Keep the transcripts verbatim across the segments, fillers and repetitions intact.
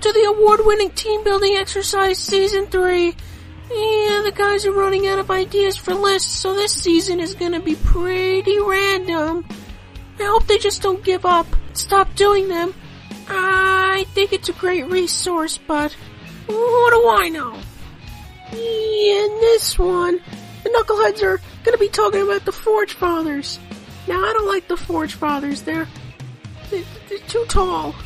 to the award-winning team building exercise season three. Yeah, the guys are running out of ideas for lists, so this season is gonna be pretty random. I hope they just don't give up and stop doing them. I think it's a great resource, but what do I know? In this one, the Knuckleheads are gonna be talking about the Forge Fathers. Now, I don't like the Forge Fathers. They're, they're, they're too tall.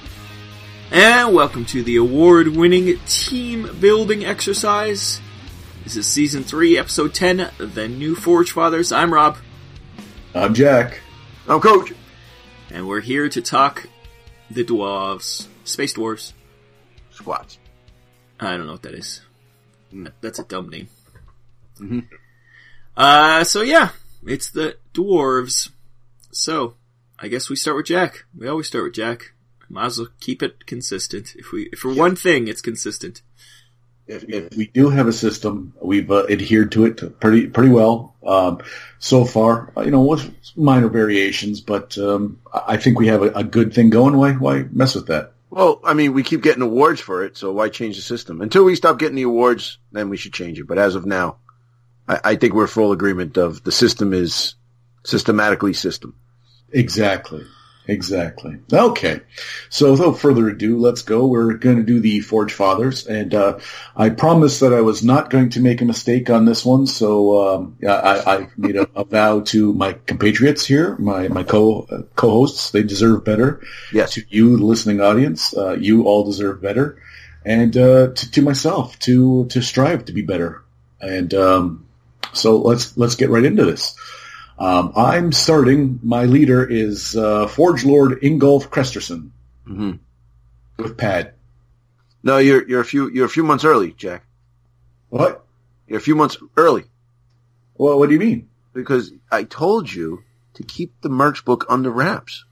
And welcome to the award-winning team building exercise. This is season three, episode ten, The New Forge Fathers. I'm Rob. I'm Jack. I'm Coach. And we're here to talk the dwarves. Space dwarves. Squats. I don't know what that is. That's a dumb name. Mm-hmm. Uh, so yeah, it's the dwarves. So, I guess we start with Jack. We always start with Jack. Might as well keep it consistent. If we, if for one thing, it's consistent. If, if we do have a system, we've uh, adhered to it pretty pretty well um, so far. You know, with minor variations, but um, I think we have a, a good thing going. Why why mess with that? Well, I mean, we keep getting awards for it, so why change the system? Until we stop getting the awards, then we should change it. But as of now, I, I think we're full agreement of the system is systematically system. Exactly. Exactly. Okay. So without further ado, let's go. We're going to do the Forge Fathers, and uh, I promised that I was not going to make a mistake on this one, so um, I, I made a, a vow to my compatriots here, my, my co, uh, co-hosts. They deserve better. Yes. To you, the listening audience, uh, you all deserve better. And uh, to, to myself, to to strive to be better. And um, so let's let's get right into this. Um, I'm starting. My leader is uh, Forge Lord Ingolf Kresterson Mm-hmm. with Pad. No, you're you're a few you're a few months early, Jack. What? You're a few months early Well, what do you mean? because I told you to keep the merch book under wraps.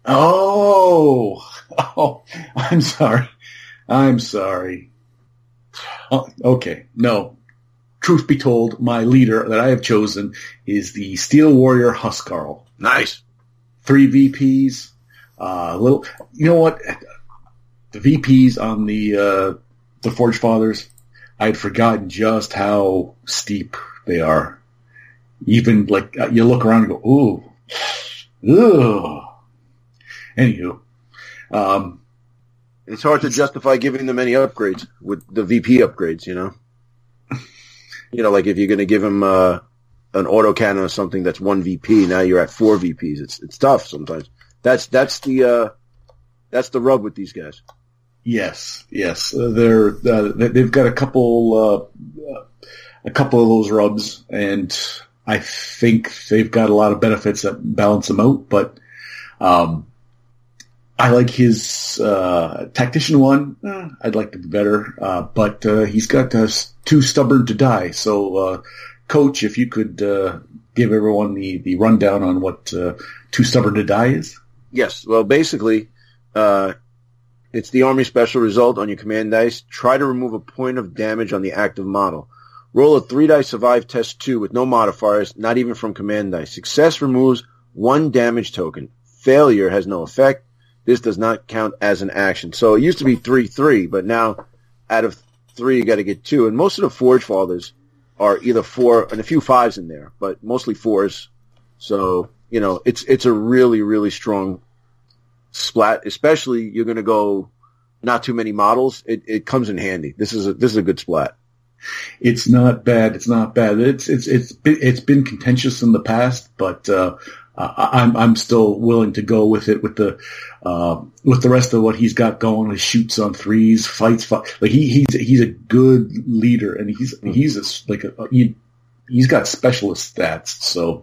Oh, oh, I'm sorry. I'm sorry. Oh, okay, no. Truth be told, my leader that I have chosen is the Steel Warrior Huskarl. Nice. Three V Ps. Uh, little. You know what? The V Ps on the uh, the Forge Fathers, I had forgotten just how steep they are. Even like uh, you look around and go, ooh, ooh. Anywho, um, It's hard to justify giving them any upgrades with the V P upgrades, you know? You know, like if you're going to give them uh, an autocannon or something that's one V P, now you're at four V Ps. It's it's tough sometimes. That's that's the uh, that's the rub with these guys. yes, yes, uh, they're uh, they've got a couple uh, a couple of those rubs, and I think they've got a lot of benefits that balance them out. But um, I like his uh, tactician one. Eh, I'd like to be better, uh, but uh, he's got uh, too stubborn to die. So, uh, Coach, if you could uh, give everyone the, the rundown on what uh, too stubborn to die is. Yes. Well, basically, uh, it's the Army special result on your command dice. Try to remove a point of damage on the active model. Roll a three dice survive test two with no modifiers, not even from command dice. Success removes one damage token. Failure has no effect. This does not count as an action. So it used to be three three, but now out of three you got to get two. And most of the Forge Fathers are either four and a few fives in there, but mostly fours. So, you know, it's it's a really, really strong splat, especially you're going to go not too many models. It, it comes in handy. This is a, this is a good splat. It's not bad. It's not bad. It's it's it's been, it's been contentious in the past, but uh, I'm I'm still willing to go with it with the uh, with the rest of what he's got going. He shoots on threes, fights, fight. Like he he's he's a good leader, and he's he's a, like a, he he's got specialist stats. So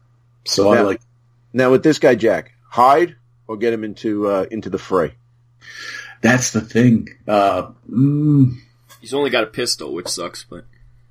so now, I like. Now with this guy Jack, hide or get him into uh, into the fray. That's the thing. Uh, mm, He's only got a pistol, which sucks, but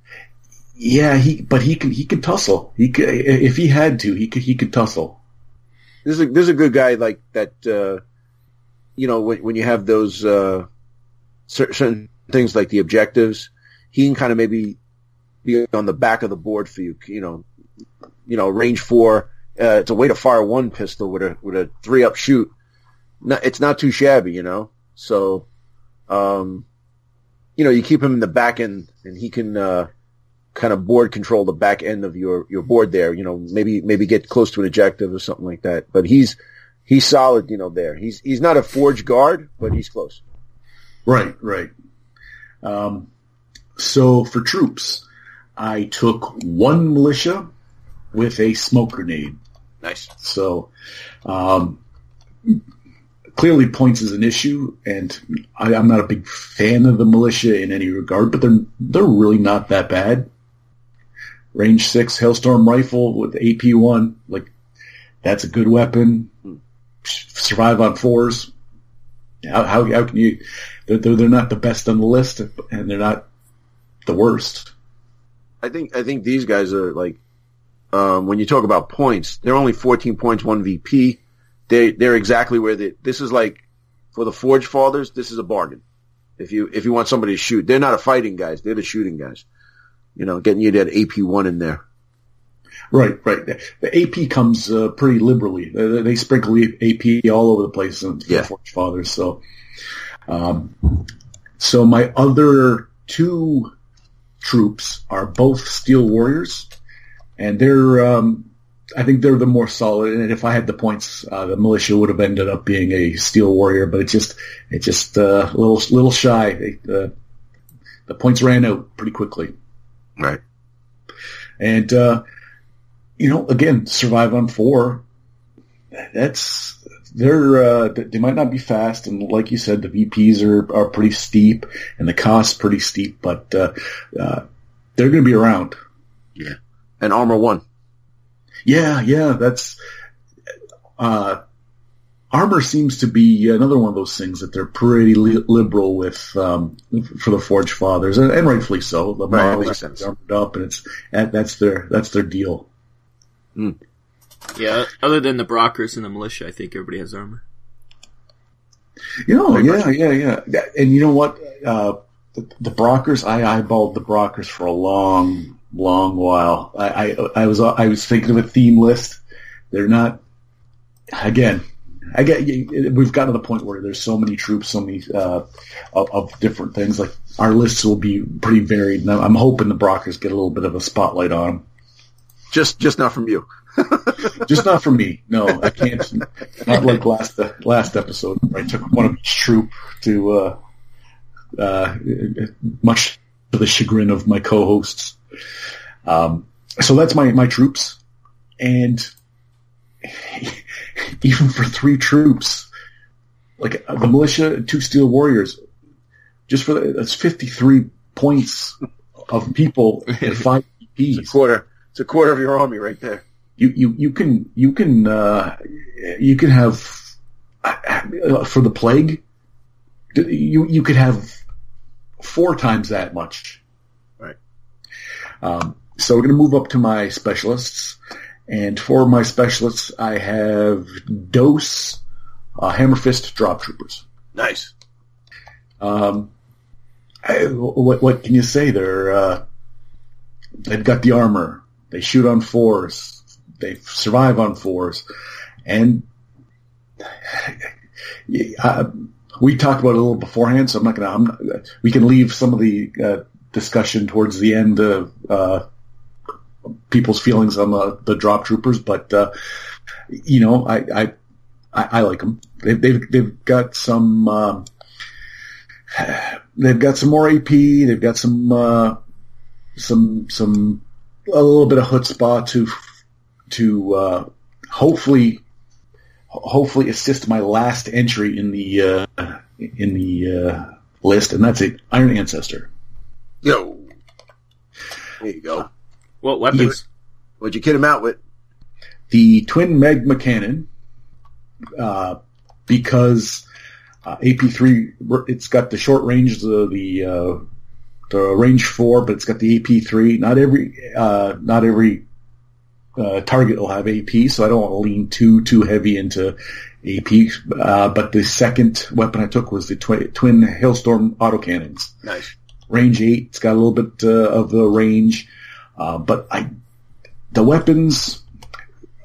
yeah, he but he can he can tussle. He could, if he had to, he could he could tussle. This is a, this is a good guy like that. Uh, you know, when when you have those uh, certain things like the objectives, he can kind of maybe be on the back of the board for you. You know, you know, range four. Uh, it's a way to fire one pistol with a with a three up shoot. No, it's not too shabby, you know. So um, you know, you keep him in the back end, and he can uh, kind of board control the back end of your, your board there. You know, maybe maybe get close to an objective or something like that. But he's he's solid, you know. There, he's he's not a forge guard, but he's close. Right, right. Um, so for troops, I took one militia with a smoke grenade. Nice. So, um, clearly points is an issue, and I, I'm not a big fan of the militia in any regard, but they're they're really not that bad. Range six Hailstorm rifle with A P one, like that's a good weapon. Survive on fours. How how, how can you? They're, they're they're not the best on the list, and they're not the worst. I think I think these guys are like. Um, when you talk about points, they're only fourteen points, one V P. They, they're exactly where they, this is like, for the Forge Fathers, this is a bargain. If you, if you want somebody to shoot, they're not a fighting guys, they're the shooting guys. You know, getting you that A P one in there. Right, right. The A P comes, uh, pretty liberally. They, they sprinkle A P all over the place in yeah. the Forge Fathers, so, um, so my other two troops are both Steel Warriors. And they're, um, I think they're the more solid. And if I had the points, uh, the militia would have ended up being a Steel Warrior, but it just, it just, uh, a little, little shy. They, uh, the points ran out pretty quickly. Right. And, uh, you know, again, survive on four. That's, they're, uh, they might not be fast. And like you said, the V Ps are, are pretty steep and the cost's pretty steep, but, uh, uh, they're going to be around. Yeah. And armor one. Yeah, yeah, that's, uh, armor seems to be another one of those things that they're pretty li- liberal with, um, for the Forge Fathers, and, and rightfully so. The right, models makes sense. are armored up, and it's, and that's their, that's their deal. Mm. Yeah, other than the Brockers and the militia, I think everybody has armor. You know, Very yeah, much. yeah, yeah. And you know what, uh, the, the Brockers, I eyeballed the Brockers for a long, long while. I, I, I was, I was thinking of a theme list. They're not, again, I get, we've gotten to the point where there's so many troops, so many, uh, of, of different things. Like, our lists will be pretty varied. And I'm hoping the Brockers get a little bit of a spotlight on them. Just, just not from you. Just not from me. No, I can't. Not like last, uh, last episode where I took one of each troop to, uh, uh, much to the chagrin of my co-hosts. Um, so that's my, my troops. And even for three troops, like the militia, two Steel Warriors, just for the, that's fifty-three points of people and five E Ps. It's a quarter. It's a quarter of your army right there. You, you, you can, you can, uh, you can have, uh, for the plague, you, you could have four times that much. Right. Um, so we're going to move up to my specialists. And for my specialists, I have Dose, uh, Hammerfist Drop Troopers. Nice. Um, I, what, what can you say? They're, uh, they've got the armor. They shoot on fours. They survive on fours. And, uh, we talked about it a little beforehand, so I'm not gonna, I'm not, we can leave some of the, uh, discussion towards the end of, uh, people's feelings on the, the drop troopers, but, uh, you know, I, I, I, I like them. They've, they've, they've got some, um, they've got some more A P, they've got some, uh, some, some, a little bit of chutzpah to, to, uh, hopefully, hopefully assist my last entry in the, uh, in the, uh, list, and that's it, Iron Ancestor. Yo. There you go. What weapons? What'd you kid him out with? The twin magma cannon, uh, because, uh, A P three, it's got the short range, the, the, uh, the range four, but it's got the A P three. Not every, uh, not every, uh, target will have A P, so I don't want to lean too, too heavy into A P. Uh, but the second weapon I took was the twi- twin Hailstorm autocannons. Nice. Range eight, it's got a little bit, uh, of the range. Uh, but I, the weapons,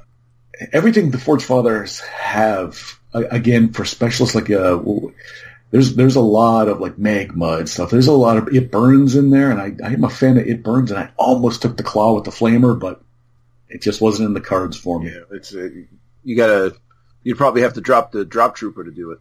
everything the Forge Fathers have, uh, again, for specialists like, uh, there's there's a lot of like magma and stuff. There's a lot of It Burns in there, and I I'm a fan of It Burns, and I almost took the claw with the flamer, but it just wasn't in the cards for me. Yeah, it's uh, you gotta you'd probably have to drop the drop trooper to do it.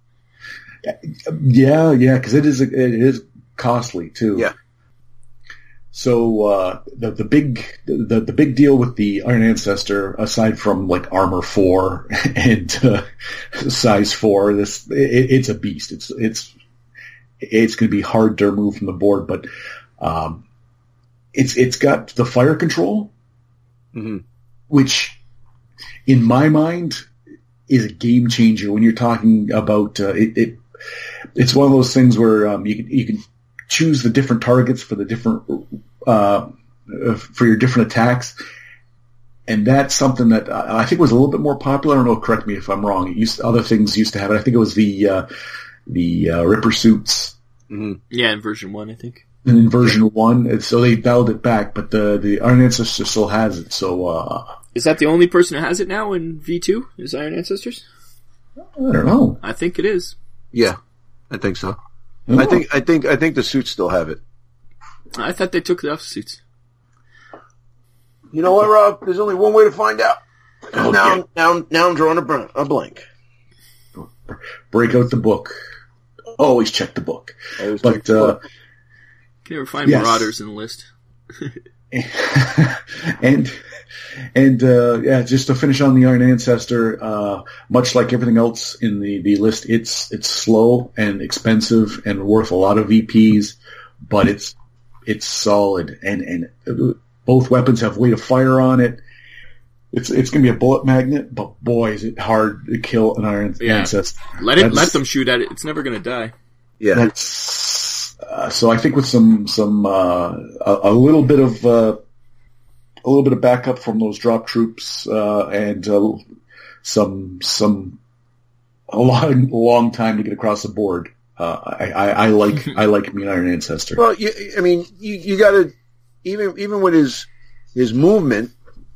Yeah, yeah, because it is it is costly too. Yeah. So uh, the the big the the big deal with the Iron Ancestor, aside from like armor four and uh, size four, this it, it's a beast. It's it's it's going to be hard to remove from the board, but um, it's it's got the fire control, mm-hmm. which in my mind is a game changer when you're talking about uh, it, it. It's one of those things where um, you can you can choose the different targets for the different uh, for your different attacks, and that's something that I think was a little bit more popular. I don't know. Correct me if I'm wrong. It used other things used to have it. I think it was the uh, the uh, Ripper suits. Mm-hmm. Yeah, in version one, I think. And in version one, and so they dialed it back, but the the Iron Ancestor still has it. So uh, is that the only person who has it now in V two? Is Iron Ancestors? I don't know. I think it is. Yeah, I think so. Oh. I think I think I think the suits still have it. I thought they took it off the suits. You know what, Rob? There's only one way to find out. Okay. Now, now, now I'm drawing a, br- a blank. Break out the book. Always check the book. Always But check the uh, book. Can you ever find Yes. Marauders in the list? and and uh, yeah, just to finish on the Iron Ancestor, uh, much like everything else in the, the list, it's it's slow and expensive and worth a lot of V Ps, but it's it's solid, and and both weapons have weight of fire on it. It's it's gonna be a bullet magnet, but boy, is it hard to kill an Iron Yeah. Ancestor. Let it, That's- let them shoot at it. It's never gonna die. Yeah, That's uh, so. I think with some some uh, a, a little bit of uh, a little bit of backup from those drop troops uh, and uh, some some a long long time to get across the board. Uh, I, I, I like I like me an Iron Ancestor. Well, you, I mean, you, you got to even even with his his movement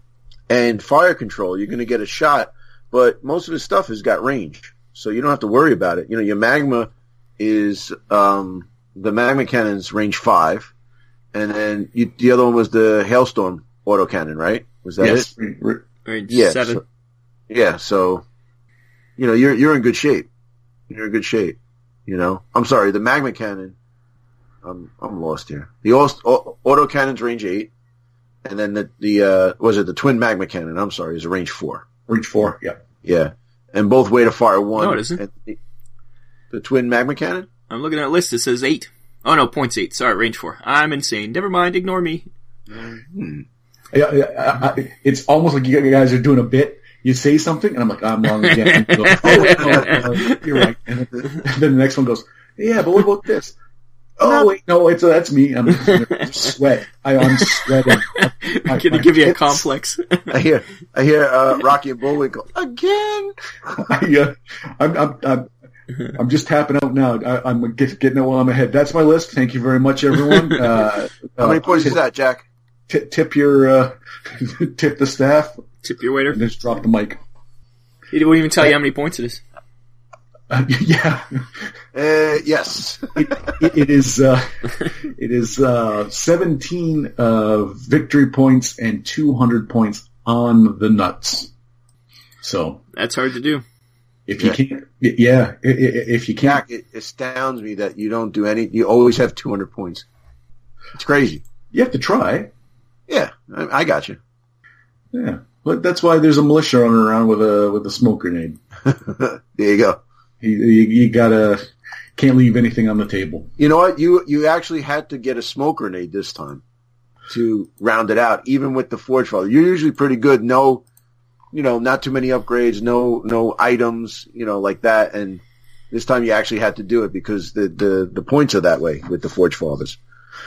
and fire control, you're going to get a shot. But most of his stuff has got range, so you don't have to worry about it. You know, your magma is um, the magma cannon's range five, and then you, the other one was the hailstorm autocannon, right? Was that yes, it? re- re- Range Yeah, seven. so- yeah. So, you know, you're you're in good shape. You're in good shape. You know, I'm sorry, the magma cannon. I'm I'm lost here. The auto, auto cannon's range eight, and then the the uh, was it the twin magma cannon? I'm sorry, is a range four. Reach four. Yeah. Yeah, and both weight of fire one. No, it isn't. And the, the twin magma cannon. I'm looking at a list. It says eight. Oh no, points eight. Sorry, range four. I'm insane. Never mind. Ignore me. Hmm. Yeah, yeah, I, I, it's almost like you guys are doing a bit. You say something, and I'm like, I'm wrong again. You go, oh, wait, no, no, you're right. And then the next one goes, yeah, but what about this? Oh, wait, no, it's, uh, that's me. I'm sweat. I, I'm sweating. I'm gonna give you a complex. I hear I hear uh, Rocky and Bullwinkle again. I, uh, I'm, I'm, I'm, I'm just tapping out now. I, I'm get, getting it while I'm ahead. That's my list. Thank you very much, everyone. Uh, How many uh, points is that, Jack? Tip, tip your, uh, tip the staff, Tip your waiter. and just drop the mic. He won't even tell you how many points it is. Uh, yeah. Uh, yes. it, it, it is uh, it is uh, seventeen uh, victory points and two hundred points on the nuts. So That's hard to do. if you Yeah. can't, yeah, i- i- if you Jack, can't, it astounds me that you don't do any. You always have two hundred points. It's crazy. you have to try. Yeah, I, I got you. Yeah, but that's why there's a militia running around with a with a smoke grenade. There you go. You, you, you gotta can't leave anything on the table. You know what? You you actually had to get a smoke grenade this time to round it out. Even with the Forge Father, you're usually pretty good. No, you know, not too many upgrades. No, no items. You know, like that. And this time you actually had to do it because the the, the points are that way with the Forge Fathers.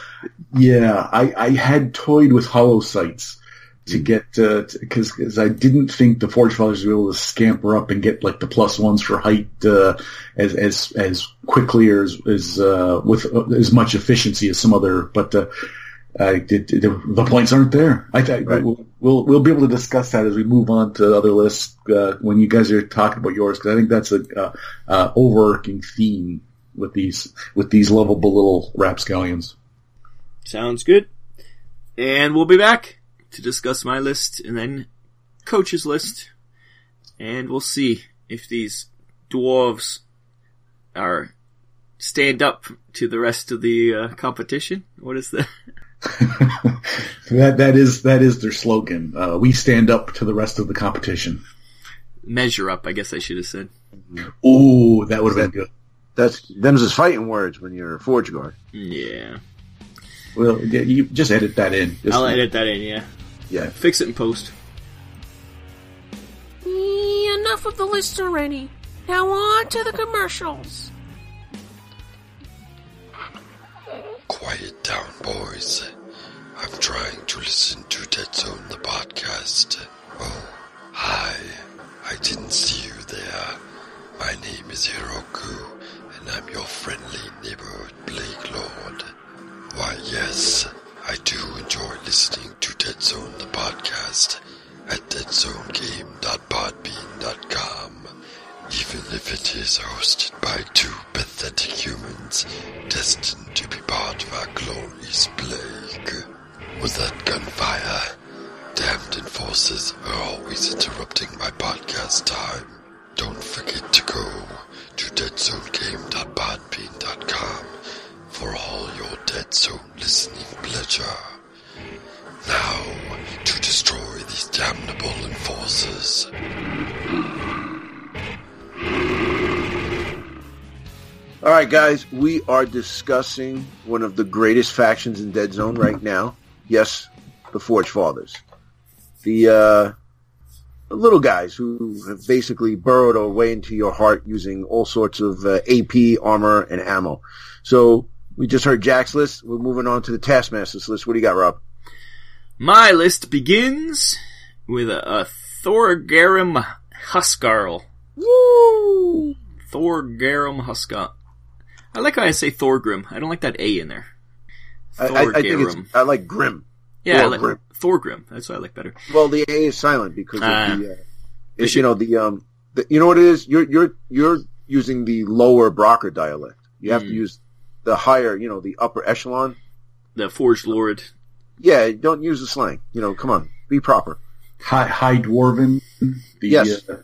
Yeah, I, I had toyed with hollow sights to get, uh, because cause I didn't think the Forge Fathers would be able to scamper up and get like the plus ones for height, uh, as, as, as quickly or as, as, uh, with uh, as much efficiency as some other, but, uh, I did, the, the points aren't there. I think Right. we'll, we'll, we'll be able to discuss that as we move on to other lists, uh, when you guys are talking about yours, cause I think that's a, uh, uh, overarching theme. with these with these lovable little rapscallions. Sounds good. And we'll be back to discuss my list and then Coach's list. And we'll see if these dwarves are stand up to the rest of the uh, competition. What is that? that that is that is their slogan. Uh, we stand up to the rest of the competition. Measure up, I guess I should have said. Ooh, that would have been good. That's them's his fighting words when you're a Forge Guard. Yeah. Well, you just edit that in. Just I'll edit that in, yeah. Yeah. Fix it in post. Enough of the list already. Now on to the commercials. Quiet down, boys. I'm trying to listen to Dead Zone, the podcast. Oh, hi. I didn't see you there. My name is Hiroku, and I'm your friendly neighborhood Plague Lord. Why, yes, I do enjoy listening to Dead Zone, the podcast, at dead zone game dot podbean dot com, even if it is hosted by two pathetic humans destined to be part of our glorious plague. Was that gunfire? Damned enforcers are always interrupting my podcast time. Don't forget to go to dead zone game dot podbean dot com for all your Dead Zone listening pleasure. Now, to destroy these damnable enforcers. Alright guys, we are discussing one of the greatest factions in Dead Zone right now. Yes, the Forge Fathers. The, uh, the little guys who have basically burrowed their way into your heart using all sorts of uh, A P, armor, and ammo. So, we just heard Jack's list. We're moving on to the Taskmaster's list. What do you got, Rob? My list begins with a, a Thorgrim Huskarl. Woo! Thorgrim Huskarl. I like how I say Thorgrim. I don't like that A in there. I, I, I think it's, I like Grim. Yeah, Thorgrim. I like Thorgrim. That's what I like better. Well, the A is silent because of Uh, the, uh, it's, you know, the, um, the, you know what it is? You're, you're, you're using the lower Brocker dialect. You have Mm. to use the higher, you know, the upper echelon. The Forged Lord. Yeah, don't use the slang. You know, come on. Be proper. High, high dwarven. The, Yes. Uh,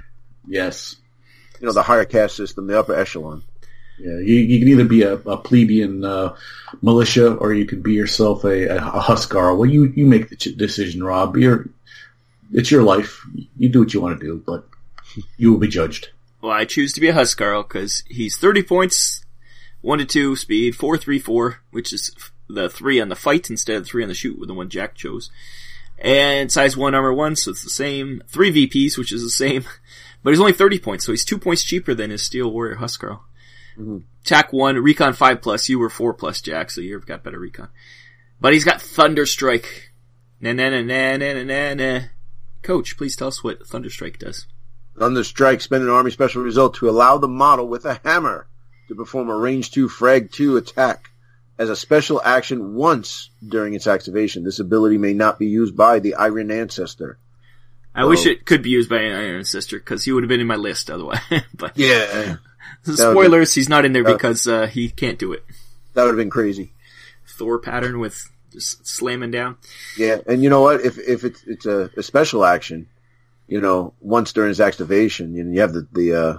yes. You know, the higher caste system, the upper echelon. Yeah, you, you can either be a, a plebeian uh, militia, or you can be yourself a, a, a Huskar. Well, you, you make the ch- decision, Rob. You're, it's your life. You do what you want to do, but you will be judged. Well, I choose to be a Huskarl because he's thirty points, one to two speed, four three four, which is the three on the fight instead of the three on the shoot with the one Jack chose. And size one, armor one, so it's the same. Three V Ps, which is the same. But he's only thirty points, so he's two points cheaper than his Steel Warrior Huskarl. Mm-hmm. Attack one, Recon five plus. You were four plus, Jack, so you've got better Recon. But he's got Thunderstrike. Na na na na na na na. Coach, please tell us what Thunderstrike does. Thunderstrike, spend an army special result to allow the model with a hammer to perform a range two, frag two attack as a special action once during its activation. This ability may not be used by the Iron Ancestor. I Oh. wish it could be used by an Iron Sister, because he would have been in my list otherwise. But Yeah. spoilers, he's not in there that- because uh, he can't do it. That would have been crazy. Thor pattern with just slamming down. Yeah, and you know what? If if it's it's a, a special action, you know, once during its activation, you know, you have the the uh,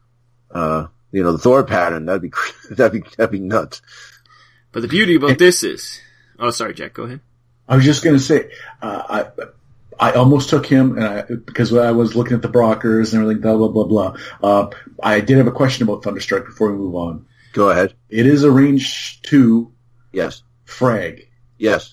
uh, you know, the Thor pattern. That'd be cr- that'd be that'd be nuts. But the beauty about this is, oh, sorry, Jack, go ahead. I was just going to say, uh, I I almost took him, and I, because I was looking at the Brockers and everything, blah, blah, blah, blah. Uh, I did have a question about Thunderstrike before we move on. Go ahead. It is a range two Yes. frag. Yes.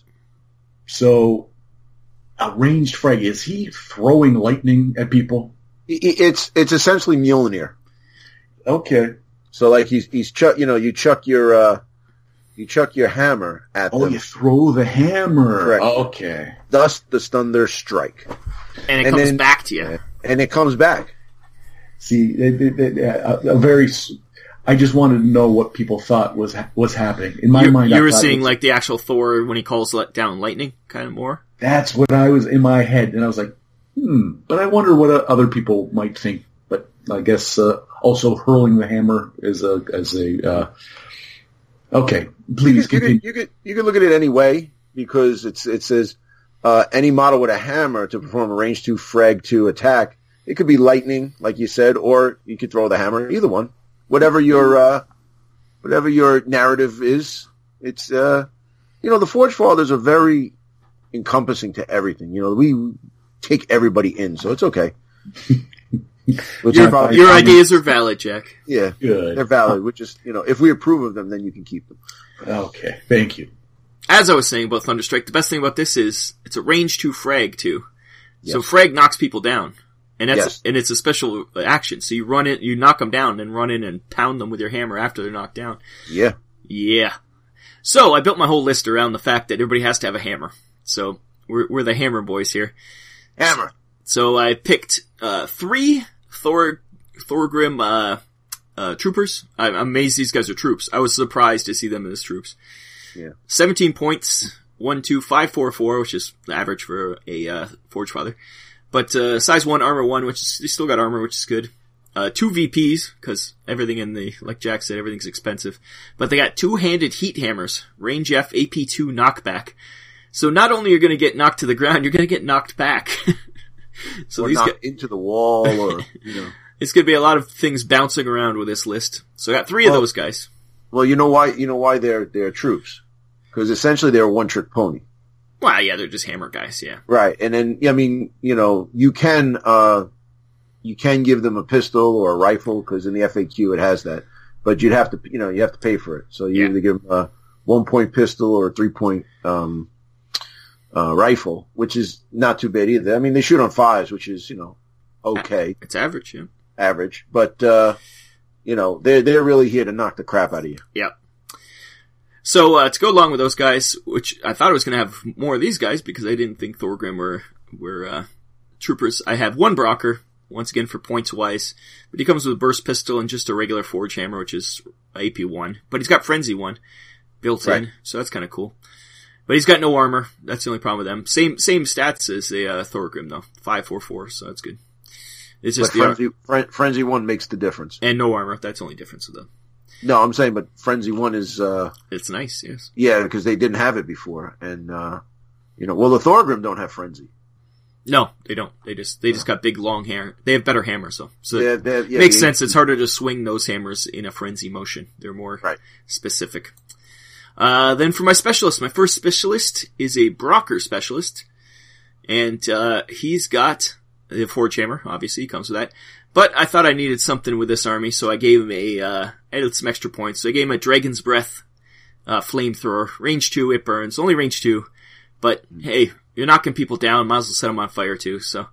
So, a ranged frag, is he throwing lightning at people? I- I- It's it's essentially Mjolnir. Okay. So like he's he's chuck you know you chuck your uh you chuck your hammer at Oh, them. you throw the hammer. Correct. Okay. Thus the thunder strike, And it And comes then- back to you. and it comes back. See, they, they, they, a, a very. s- I just wanted to know what people thought was ha- was happening in my You, mind. I you were thought seeing it was- like the actual Thor when he calls let down lightning, kind of more. that's what I was in my head, and I was like, hmm. But I wonder what uh, other people might think. But I guess uh, also hurling the hammer is a as a. Uh, okay, please You could, continue. you could you could look at it any way because it's it says uh, any model with a hammer to perform a range two frag two attack. It could be lightning, like you said, or you could throw the hammer. Either one, whatever your uh, whatever your narrative is. It's uh, you know the Forge Fathers are very encompassing to everything. You know we take everybody in, so it's okay. Which Your, is probably- your ideas are valid, Jack. yeah, Good. they're valid. Which is you know if we approve of them, then you can keep them. Okay, thank you. As I was saying about Thunderstrike, the best thing about this is it's a range two frag too. So Yes. frag knocks people down. And that's, Yes. and it's a special action. So you run it, you knock them down, and run in and pound them with your hammer after they're knocked down. Yeah. Yeah. So I built my whole list around the fact that everybody has to have a hammer. So we're, we're the hammer boys here. Hammer. So I picked, uh, three Thor, Thorgrim, uh, uh, troopers. I'm amazed these guys are troops. I was surprised to see them as troops. Yeah. seventeen points, one, two, five, four, four, which is the average for a, uh, Forge Father. But, uh, size one, armor one, which is, they still got armor, which is good. Uh, two V Ps, cause everything in the, like Jack said, everything's expensive. But they got two-handed heat hammers, range F, A P two knockback. So not only are you gonna get knocked to the ground, you're gonna get knocked back. so or these knocked guys, into the wall, or you know. it's gonna be a lot of things bouncing around with this list. So I got three Well- of those guys. Well, you know why? You know why they're they're troops? Because essentially they're a one-trick pony, Well, yeah, they're just hammer guys, yeah. right? And then I mean, you know, you can uh you can give them a pistol or a rifle because in the F A Q it has that, but you'd have to, you know, you have to pay for it. So you Yeah. either give them a one-point pistol or a three-point um uh rifle, which is not too bad either. I mean, they shoot on fives, which is you know okay, It's average, yeah. average, but uh you know they're they're really here to knock the crap out of you. Yep. So, uh, to go along with those guys, which I thought I was gonna have more of these guys because I didn't think Thorgrim were, were, uh, troopers. I have one Brocker, once again for points wise, but he comes with a burst pistol and just a regular forge hammer, which is A P one. But he's got Frenzy one built Right. in, so that's kinda cool. But he's got no armor. That's the only problem with them. Same, same stats as the, uh, Thorgrim though. five four four, so that's good. It's But just the, ar- frenzy, Fren- frenzy one makes the difference. and no armor. That's the only difference with them. No, I'm saying, but Frenzy One is, uh, It's nice, yes. yeah, because they didn't have it before, and uh, you know, well, the Thorgrim don't have Frenzy. No, they don't. They just, they just got big long hair. They have better hammers though. So They have- they have- yeah, makes they- sense. It's harder to swing those hammers in a frenzy motion. They're more Right. specific. Uh, then for my specialist, my first specialist is a Brocker specialist. And, uh, he's got the Forge Hammer, obviously, he comes with that. But I thought I needed something with this army, so I gave him a, uh, added some extra points. So I gave him a Dragon's Breath, uh, flamethrower. Range two, it burns. Only range two. But, hey, you're knocking people down, might as well set them on fire too, so.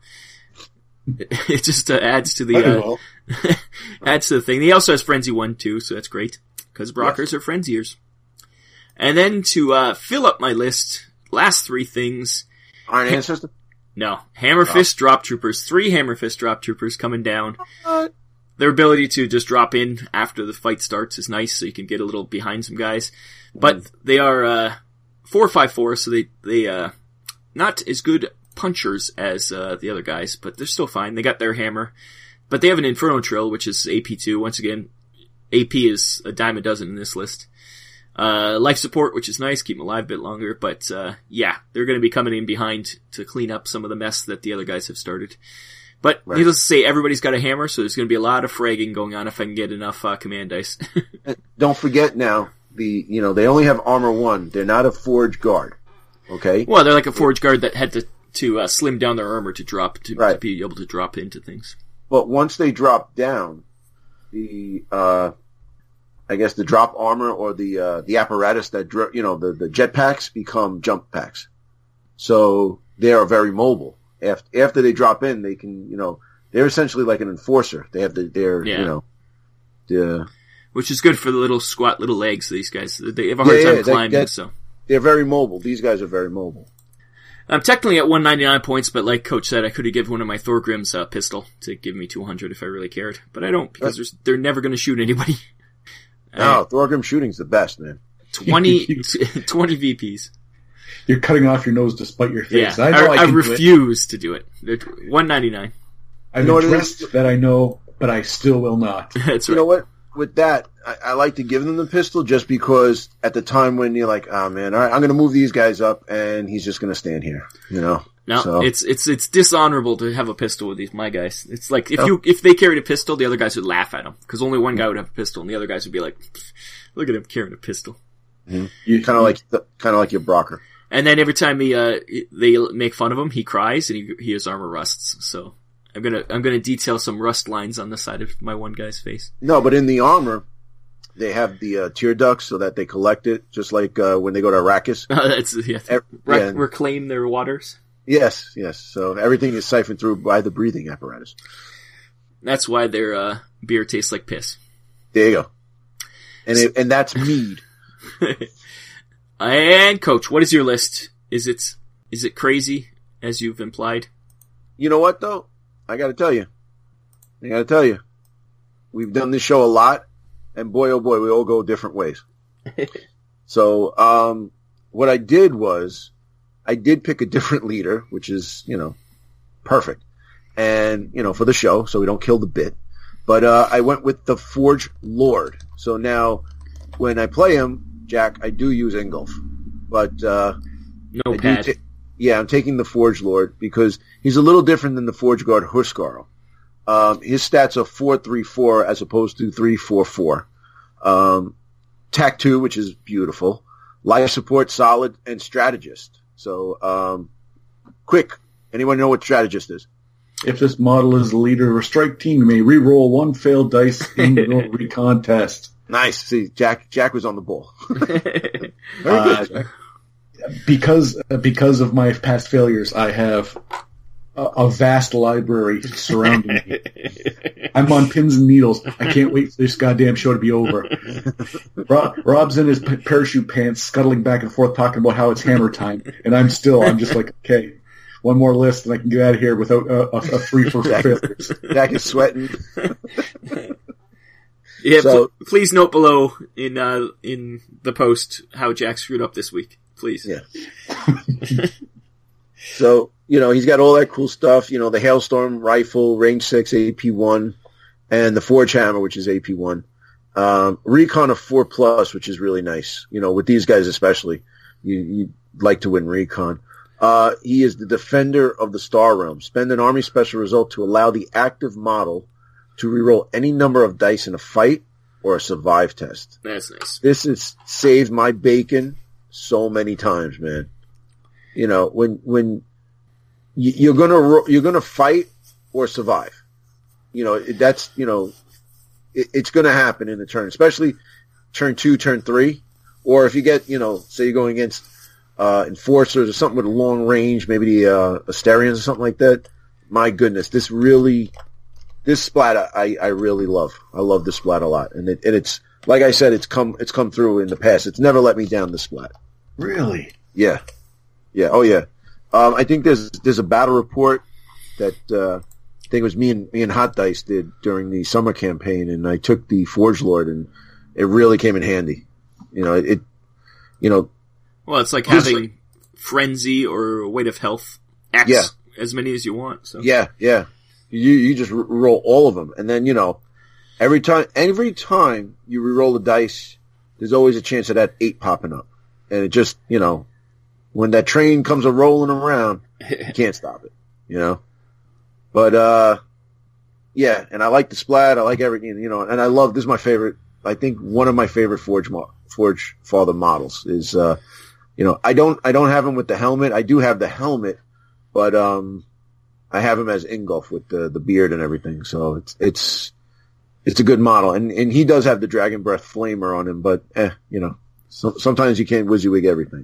It just uh, adds to the, uh, Well, adds to the thing. He also has Frenzy one too, so that's great. Cause Brockers are Frenziers. And then to, uh, fill up my list, last three things. Iron Ancestor. No. Hammer Fist Drop Troopers. Three Hammer Fist Drop Troopers coming down. Their ability to just drop in after the fight starts is nice, so you can get a little behind some guys. But they are, uh, four five four, so they, they, uh, not as good punchers as, uh, the other guys, but they're still fine. They got their hammer. But they have an Inferno Trill, which is A P two. Once again, A P is a dime a dozen in this list. Uh, life support, which is nice, keep them alive a bit longer, but, uh, yeah, they're gonna be coming in behind to clean up some of the mess that the other guys have started. But, Right. needless to say, everybody's got a hammer, so there's gonna be a lot of fragging going on if I can get enough, uh, command dice. Don't forget now, the you know they only have armor one. They're not a Forge Guard. Okay. Well, they're like a Forge Guard that had to, to, uh, slim down their armor to drop, to, to Right. be able to drop into things. But once they drop down, the uh, I guess the drop armor or the uh, the apparatus that dr- you know the the jetpacks become jump packs, so they are very mobile. After after they drop in, they can you know they're essentially like an enforcer. They have the their Yeah. you know the Which is good for the little squat little legs, these guys. They have a hard Yeah, time yeah, that- climbing, that- so. they're very mobile. These guys are very mobile. I'm technically at one ninety-nine points, but like Coach said, I could have given one of my Thorgrim's uh, pistol to give me two hundred if I really cared. But I don't, because there's, they're never going to shoot anybody. No, Thorgrim shooting's the best, man. twenty, twenty V Ps. you're cutting off your nose to spite your Yeah, face. I, I know I, I can do it. refuse to do it. They're one ninety-nine. I've You know what it addressed that I know but I still will not. That's You right. know what? With that, I, I like to give them the pistol just because at the time when you're like, oh man, all right, I'm going to move these guys up and he's just going to stand here, you know? No, So- it's it's it's dishonorable to have a pistol with these my guys. It's like if you if they carried a pistol, the other guys would laugh at them because only one guy would have a pistol, and the other guys would be like, "Look at him carrying a pistol." You, Kind of like, kind of like your Brocker. And then every time he uh they make fun of him, he cries and he he his armor rusts. So I'm gonna I'm gonna detail some rust lines on the side of my one guy's face. No, but in the armor, they have the uh, tear ducts so that they collect it, just like uh, when they go to Arrakis. That's yeah, Ev- Re- yeah. reclaim their waters. Yes, yes. So everything is siphoned through by the breathing apparatus. That's why their uh, beer tastes like piss. There you go. And it, and that's mead. And coach, what is your list? Is it is it crazy as you've implied? You know what though? I got to tell you. I got to tell you. We've done this show a lot, and boy oh boy, we all go different ways. So, um, what I did was, I did pick a different leader, which is, you know, perfect. And, you know, for the show, so we don't kill the bit. But, uh, I went with the Forge Lord. So now, when I play him, Jack, I do use Ingolf. But, uh, No I do pad. ta- yeah, I'm taking the Forge Lord because he's a little different than the Forge Guard Huskarl. Um, his stats are four three four as opposed to three four four. Um, Tac two, which is beautiful. Life support, solid, and strategist. So, um, quick. Anyone know what strategist is? if this model is the leader of a strike team, you may re-roll one failed dice in the recon test. Nice. See, Jack, Jack was on the ball. Very Uh, good, Jack. Because because of my past failures, I have a, a vast library surrounding me. I'm on pins and needles. I can't wait for this goddamn show to be over. Rob, Rob's in his p- parachute pants, scuttling back and forth, talking about how it's hammer time, and I'm still. I'm just like, okay, one more list, and I can get out of here without a, a, a free for Jack, failures. Jack is sweating. Yeah, So- pl- please note below in uh, in the post how Jack screwed up this week. Please. Yeah. So, you know, he's got all that cool stuff, you know, the Hailstorm rifle, range six, A P one, and the Forge Hammer, which is A P one. Um, Recon of four plus, which is really nice. You know, with these guys especially, you, you like to win Recon. Uh, he is the Defender of the Star Realm. Spend an Army Special result to allow the active model to reroll any number of dice in a fight or a survive test. That's nice. This has saved my bacon so many times, man. You know, when when you, you're gonna ro- you're gonna fight or survive. You know, it, that's you know, it, it's gonna happen in the turn, especially turn two, turn three, or if you get you know, say you're going against uh, enforcers or something with a long range, maybe the uh, Asterians or something like that. My goodness, this really, this splat I, I really love. I love this splat a lot, and it and it's. Like I said, it's come it's come through in the past. It's never let me down, this splat. Really? Yeah, yeah, oh yeah. Um, I think there's there's a battle report that uh, I think it was me and me and Hot Dice did during the summer campaign, and I took the Forge Lord, and it really came in handy. You know, it, it you know, Well, it's like This- having frenzy or weight of health. X, Yeah. as many as you want. So yeah, yeah. You you just r- roll all of them, and then you know. Every time, every time you re-roll the dice, there's always a chance of that eight popping up. And it just, you know, when that train comes a rolling around, you can't stop it, you know? But, uh, yeah, and I like the splat, I like everything, you know, and I love, this is my favorite, I think one of my favorite Forge, mo- Forge Father models is, uh, you know, I don't, I don't have him with the helmet, I do have the helmet, but, um, I have him as Ingolf with the, the beard and everything, so it's, it's, It's a good model, and and he does have the Dragon Breath Flamer on him, but eh, you know, so, sometimes you can't WYSIWYG everything.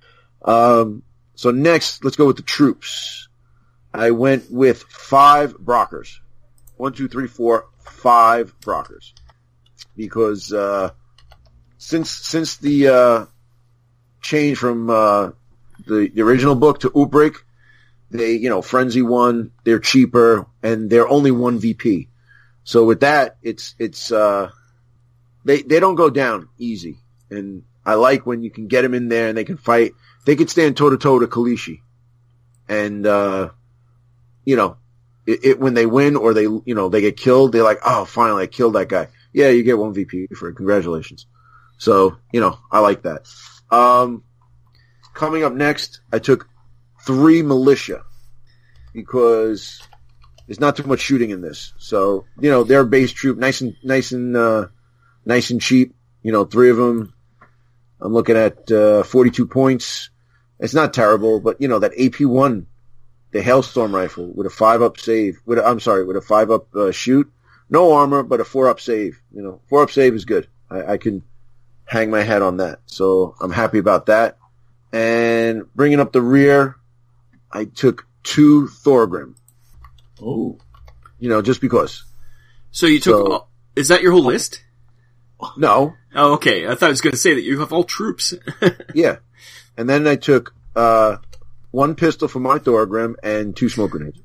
Um, so next, let's go with the troops. I went with five Brockers. One, two, three, four, five Brockers. Because, uh, since, since the, uh, change from, uh, the, the original book to Outbreak, they, you know, Frenzy one, they're cheaper, and they're only one V P. So with that, it's, it's, uh, they, they don't go down easy. And I like when you can get them in there and they can fight. They could stand toe to toe to Kalishi. And, uh, you know, it, it when they win or they, you know, they get killed, they're like, oh, finally, I killed that guy. Yeah, you get one V P for it. Congratulations. So, you know, I like that. Um, coming up next, I took three militia because there's not too much shooting in this. So, you know, they're a base troop, nice and, nice and, uh, nice and cheap. You know, three of them. I'm looking at, uh, forty-two points. It's not terrible, but you know, that A P one, the Hailstorm rifle with a five up save, with a, I'm sorry, with a five up, uh, shoot, no armor, but a four up save. You know, four up save is good. I, I can hang my hat on that. So I'm happy about that. And bringing up the rear, I took two Thorgrim. Oh. You know, just because. So you took, So- all, is that your whole list? No. Oh, okay. I thought I was going to say that you have all troops. Yeah. And then I took, uh, one pistol for my Thorgrim and two smoke grenades.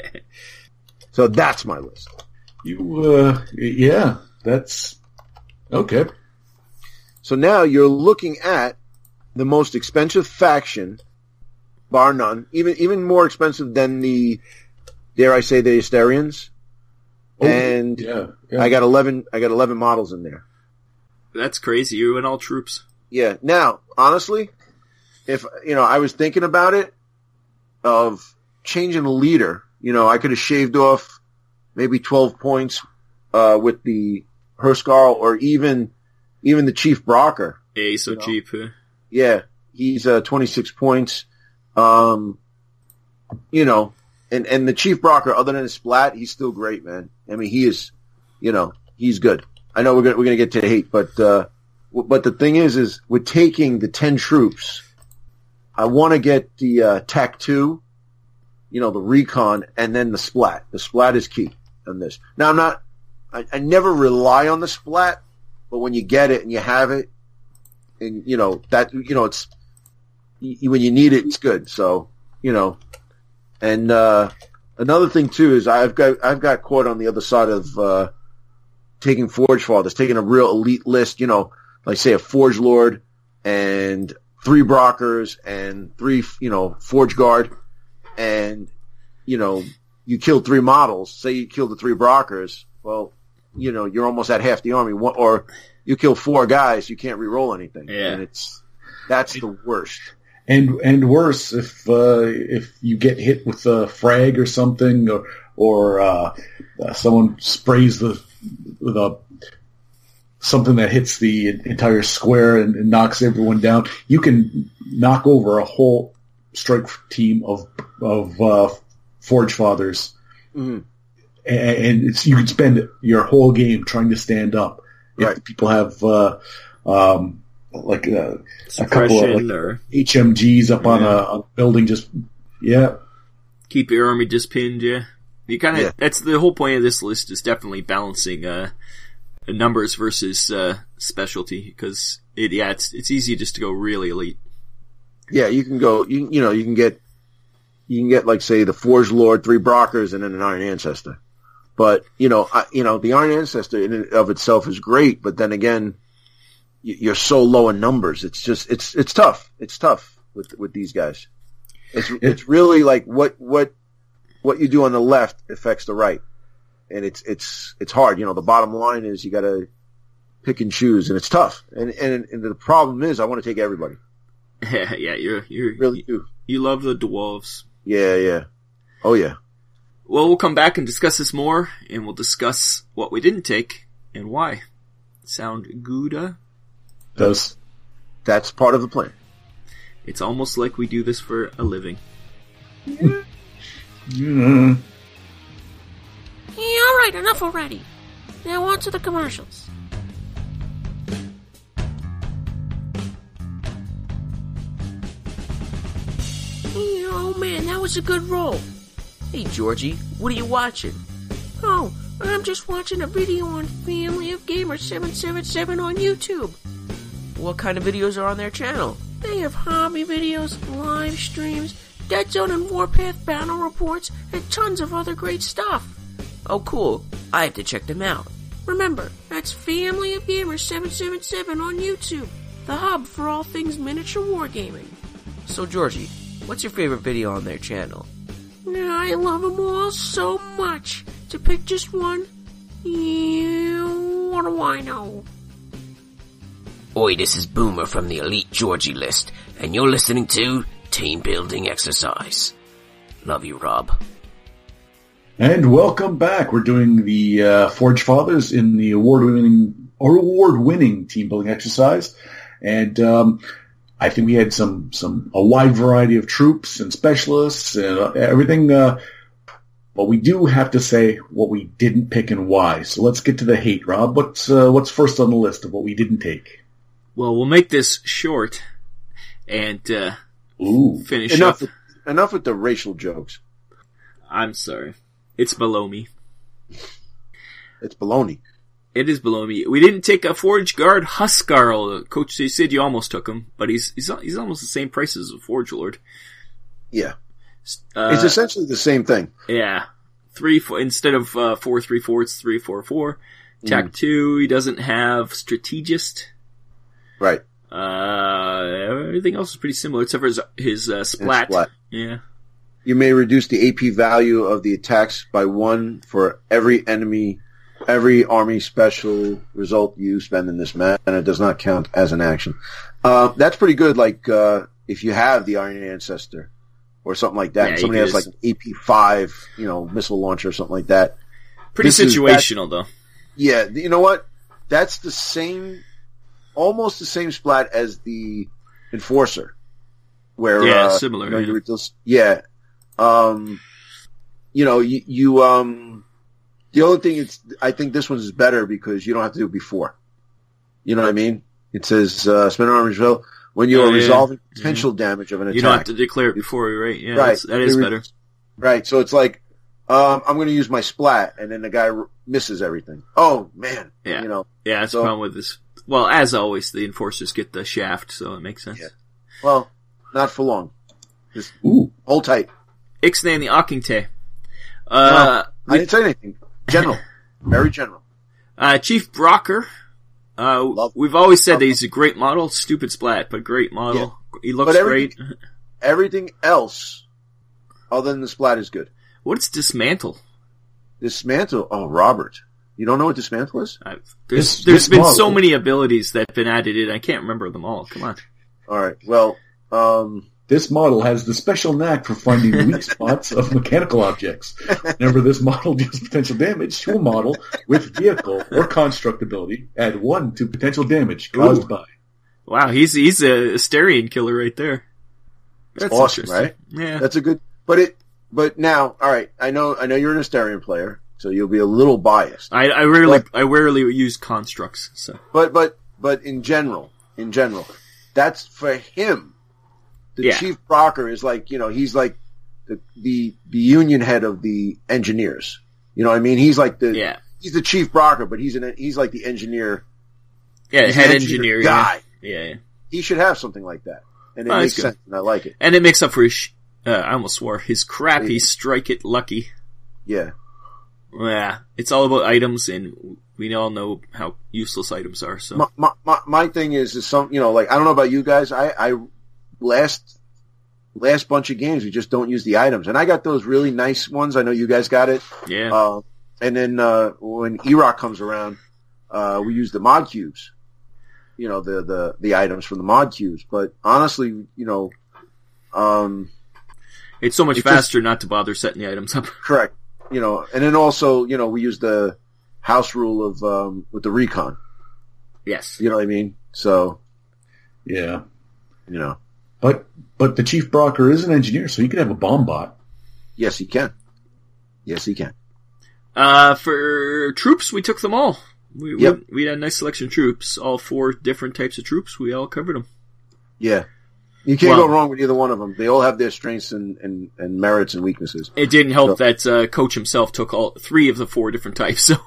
So that's my list. You, uh, yeah, that's, okay. So now you're looking at the most expensive faction, bar none, even, even more expensive than the, dare I say, the Asterians. Oh, and yeah, yeah. I got eleven, I got eleven models in there. That's crazy. You and all troops. Yeah. Now, honestly, if, you know, I was thinking about it of changing the leader, you know, I could have shaved off maybe twelve points, uh, with the Hurskar or even, even the Chief Brocker. Hey, so You know? cheap. Huh? Yeah. He's, uh, twenty-six points. Um, you know, and, and the Chief Brocker, other than his splat, he's still great, man. I mean, he is, you know, he's good. I know we're gonna, we're gonna get to hate, but, uh, w- but the thing is, is with taking the ten troops, I want to get the, uh, T A C two, you know, the recon, and then the splat. The splat is key on this. Now, I'm not, I, I never rely on the splat, but when you get it and you have it, and, you know, that, you know, it's, y- when you need it, it's good. So, you know, and, uh, another thing too is I've got, I've got caught on the other side of, uh, taking Forge Fathers, taking a real elite list, you know, like say a Forge Lord and three Brockers and three, you know, Forge Guard, and, you know, you kill three models. Say you kill the three Brockers, well, you know, you're almost at half the army. One, or you kill four guys, you can't re-roll anything. Yeah. And it's, that's the worst. And and worse, if uh, if you get hit with a frag or something, or or uh, uh, someone sprays the with a something that hits the entire square and, and knocks everyone down, you can knock over a whole strike team of of uh, Forge Fathers, Mm-hmm. and, and it's, you can spend your whole game trying to stand up. If Right. people have uh, um, like uh, a couple of Suppression like, or H M Gs up on Yeah. a, a building, just yeah. keep your army just pinned, yeah. You kind of, Yeah. that's the whole point of this list, is definitely balancing, uh, numbers versus, uh, specialty, because it, yeah, it's, it's easy just to go really elite. Yeah, you can go, you, you know, you can get, you can get like say the Forge Lord, three Brockers, and then an Iron Ancestor. But, you know, I, you know, the Iron Ancestor in and of itself is great, but then again, you- you're so low in numbers. It's just, it's, it's tough. It's tough with, with these guys. It's, it's really like what, what, what you do on the left affects the right. And it's, it's, it's hard. You know, the bottom line is you gotta pick and choose, and it's tough. And, and, and the problem is I want to take everybody. Yeah, yeah, you're, you're, Really do. you love the dwarves. Yeah, yeah. Oh yeah. Well, we'll come back and discuss this more, and we'll discuss what we didn't take, and why. Sound good? uh? Does That's part of the plan. It's almost like we do this for a living. mm, Yeah, alright, enough already. Now on to the commercials. Oh man, that was a good roll. Hey, Georgie, what are you watching? Oh, I'm just watching a video on Family of Gamers seven seven seven on YouTube. What kind of videos are on their channel? They have hobby videos, live streams, Dead Zone and Warpath battle reports, and tons of other great stuff. Oh, cool. I have to check them out. Remember, that's Family of Gamers seven seven seven on YouTube, the hub for all things miniature wargaming. So, Georgie, what's your favorite video on their channel? I love them all so much. To pick just one, you, what do I know? Oi, this is Boomer from the Elite Georgie list, and you're listening to Team Building Exercise. Love you, Rob. And welcome back. We're doing the uh, Forge Fathers in the award-winning, award-winning team building exercise, and um, I think we had some some a wide variety of troops and specialists and uh, everything. Uh, but we do have to say what we didn't pick and why. So let's get to the hate, Rob. What's uh, what's first on the list of what we didn't take? Well, we'll make this short and uh, Ooh. finish Enough, up. with, enough with the racial jokes. I'm sorry. It's below me. It's baloney. It is below me. We didn't take a Forge Guard Huskarl. Coach, you said you almost took him, but he's he's he's almost the same price as a Forge Lord. Yeah. Uh, It's essentially the same thing. Yeah. Three, four, instead of uh, four, three, four, it's three, four, four. Tac Mm. two, he doesn't have Strategist. Right. Uh, everything else is pretty similar except for his, his uh, splat. splat. Yeah. You may reduce the A P value of the attacks by one for every enemy, every army special result you spend in this manner. It does not count as an action. Uh, that's pretty good, like, uh, if you have the Iron Ancestor or something like that. Yeah, and somebody he has is. like an A P five, you know, missile launcher or something like that. Pretty This is- situational, though. Yeah, you know what? That's the same, almost the same splat as the Enforcer. Where, Yeah, uh, similar, You know, yeah. you reduce, yeah. Um, you know, you, you, um, the only thing is, I think this one is better because you don't have to do it before. You know what I mean? It says, uh, spend an armor's will when you Oh, are yeah. resolving potential damage of an attack. You don't have to declare it before, right? Yeah, Right. that's, that is They re- better. Right. So it's like, um, I'm going to use my splat, and then the guy r- misses everything. Oh man. Yeah. You know. Yeah, that's So- the problem with this. Well, as always, the Enforcers get the shaft, so it makes sense. Yeah. Well, not for long. Just Ooh. hold tight. Ixnay and the Ockingte. Uh, I didn't say anything. General. Very general. uh, Chief Brocker. Uh, Love- we've always said love that he's a great model. Stupid splat, but great model. He looks But every- great. Everything else, other than the splat, is good. What's Dismantle? Dismantle. Oh, Robert. You don't know what dismantle is? Uh, there's This- there's this been model- so many abilities that have been added in. I can't remember them all. Come on. All right. Well, um, This model has the special knack for finding weak spots of mechanical objects. Whenever this model deals potential damage to a model with vehicle or construct ability, add one to potential damage caused Ooh. by. Wow, he's he's a Asterian killer right there. That's awesome, interesting. right? Yeah. That's a good. But it. But now, all right. I know. I know you're an Asterian player, so you'll be a little biased. I, I rarely But- I rarely use constructs. So But but but in general, in general, that's for him. The Yeah. Chief Brocker is like, you know, he's like the, the the union head of the engineers. You know what I mean? He's like the yeah, he's the Chief Brocker, but he's an he's like the engineer. yeah, He's head an engineer. guy. Yeah. yeah, yeah. He should have something like that, and it Oh, makes that's good. sense, and I like it. And it makes up for his. Sh- uh, I almost swore his crappy Yeah. strike it lucky. Yeah, Yeah, it's all about items, and we all know how useless items are. So my, my my my thing is is some you know like I don't know about you guys. I I last last bunch of games we just don't use the items, and I got those really nice ones. I know you guys got it. yeah, Uh, and then uh, when E-Rock comes around, uh, we use the mod cubes. You know, the, the, the items from the mod cubes. But honestly, you know, um, it's so much it just- faster not to bother setting the items up. correct. You know, and then also, you know, we use the house rule of um, with the recon. Yes. You know what I mean? So, Yeah. you know, But but the Chief Brocker is an engineer, so he could have a bomb bot. yes, he can. Yes, he can. Uh, for troops, we took them all. We, Yep. we, we had a nice selection of troops. All four different types of troops. We all covered them. Yeah. You can't Well- go wrong with either one of them. They all have their strengths and, and, and merits and weaknesses. It didn't help So- that uh, Coach himself took all three of the four different types. So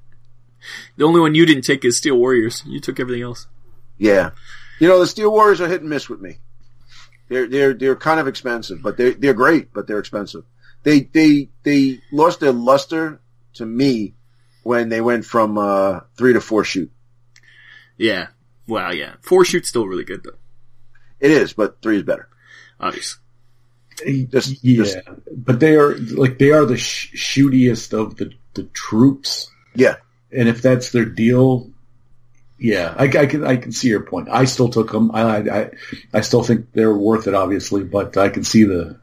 the only one you didn't take is Steel Warriors. You took everything else. Yeah. You know, the Steel Warriors are hit and miss with me. They're, they're, they're kind of expensive, but they're, they're great, but they're expensive. They, they, they lost their luster to me when they went from, uh, three to four shoot. Yeah. Wow. Yeah. Four shoot's still really good though. It is, but three is better. Obviously. Just, yeah, just, but they are like they are the sh- shootiest of the, the troops, yeah. and if that's their deal, yeah, I, I can I can see your point. I still took them. I, I I still think they're worth it, obviously, but I can see the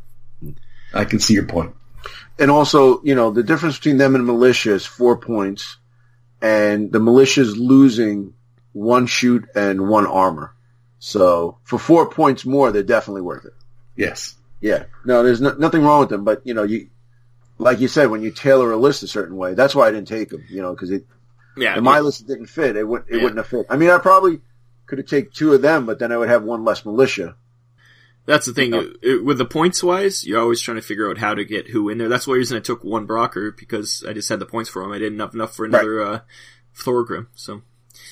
I can see your point. And also, you know, the difference between them and militia is four points, and the militia's losing one shoot and one armor. So for four points more, they're definitely worth it. Yes. Yeah. No, there's no, nothing wrong with them, but you know, you, like you said, when you tailor a list a certain way, that's why I didn't take them, you know, cause it, Yeah, in my yeah. list it didn't fit. It wouldn't, it Yeah. wouldn't have fit. I mean, I probably could have taken two of them, but then I would have one less militia. That's the thing. Yeah. It- it- with the points wise, you're always trying to figure out how to get who in there. That's the reason I took one Brocker, because I just had the points for him. I didn't have enough for another, uh, Thorgrim, so.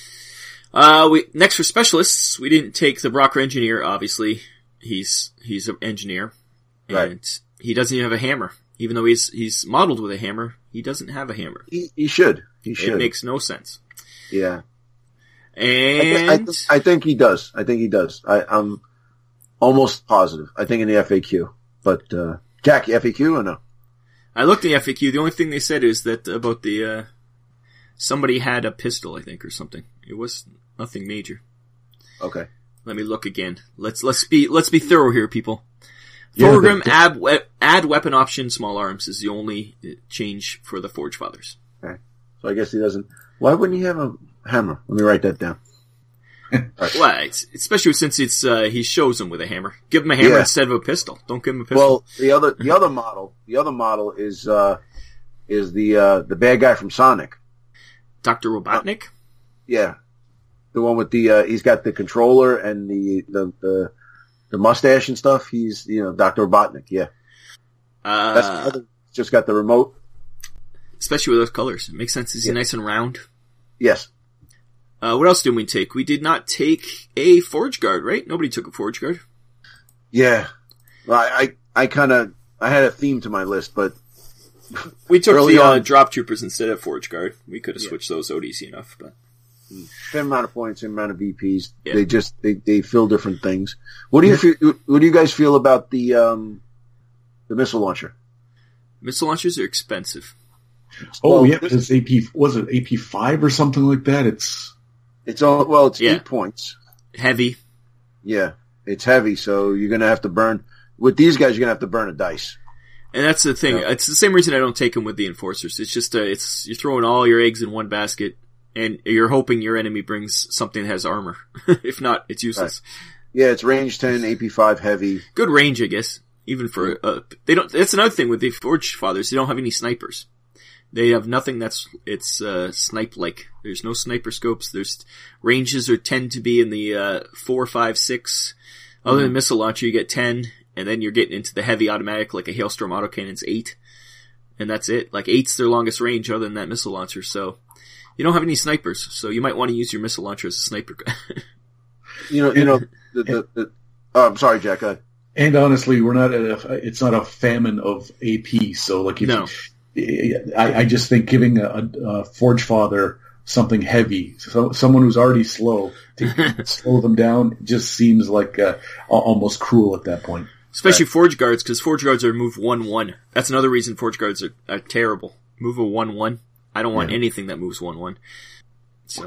Uh, we, next for specialists, we didn't take the Brocker engineer, obviously. He's, he's an engineer. And Right. he doesn't even have a hammer. Even though he's, he's modeled with a hammer, he doesn't have a hammer. He, he should. He should. It makes no sense. yeah. I, And, thi- I, th- I think he does. I think he does. I, I'm almost positive. I think in the F A Q. But, uh, Jack, F A Q or no? I looked at the F A Q, the only thing they said is that about the, uh, somebody had a pistol, I think, or something. It was nothing major. Okay. Let me look again. Let's, let's be, let's be thorough here, people. Yeah, Thorgrim, the- add, we- add weapon option, small arms is the only uh, change for the Forge Fathers. Okay. So I guess he doesn't. Why wouldn't he have a hammer? Let me write that down. Well, it's, especially since it's, uh, he shows him with a hammer. Give him a hammer Yeah. instead of a pistol. Don't give him a pistol. Well, the other, the other model, the other model is, uh, is the, uh, the bad guy from Sonic. Doctor Robotnik? Yeah. The one with the, uh, he's got the controller and the, the, the, the mustache and stuff. He's, you know, Doctor Robotnik. Yeah. That's the Uh, other, just got the remote. especially with those colors. It makes sense. Is he Yeah. nice and round? Yes. Uh, what else did we take? We did not take a Forge Guard, right? Nobody took a Forge Guard. Yeah. Well, I, I, I kind of, I had a theme to my list, but We took Early the uh, on- Drop Troopers instead of Forge Guard. We could have Yeah. switched those out easy enough, but same amount of points, same amount of V Ps. Yeah. They just, they, they fill different things. What do you feel, what do you guys feel about the, um, the missile launcher? missile launchers are expensive. Oh Well, yeah, this- it's A P. Was it A P five or something like that? It's It's all, well, it's Yeah. eight points. Heavy. Yeah. It's heavy, so you're gonna have to burn, with these guys, you're gonna have to burn a dice. And that's the thing. Yeah. It's the same reason I don't take them with the Enforcers. It's just, uh, it's, you're throwing all your eggs in one basket, and you're hoping your enemy brings something that has armor. If not, it's useless. Yeah, it's range ten, A P five heavy. Good range, I guess. Even for, uh, they don't, that's another thing with the Forge Fathers. They don't have any snipers. They have nothing that's, it's, uh, snipe-like. There's no sniper scopes. There's, ranges are tend to be in the, uh, four, five, six. Other than missile launcher, you get ten, and then you're getting into the heavy automatic, like a Hailstorm autocannon's eight. And that's it. Like, eight's their longest range other than that missile launcher, so. You don't have any snipers, so you might want to use your missile launcher as a sniper. You know, you know, the, the, the oh, I'm sorry, Jack, go ahead. and honestly, we're not at a. It's not a famine of A P. So like, if No. I, I just think giving a, a Forge Father something heavy, so someone who's already slow, to slow them down, just seems like uh, almost cruel at that point. Especially Forge Guards, because Forge Guards are move one one. That's another reason Forge Guards are, are terrible. Move a one one. I don't want Yeah. anything that moves one one. So,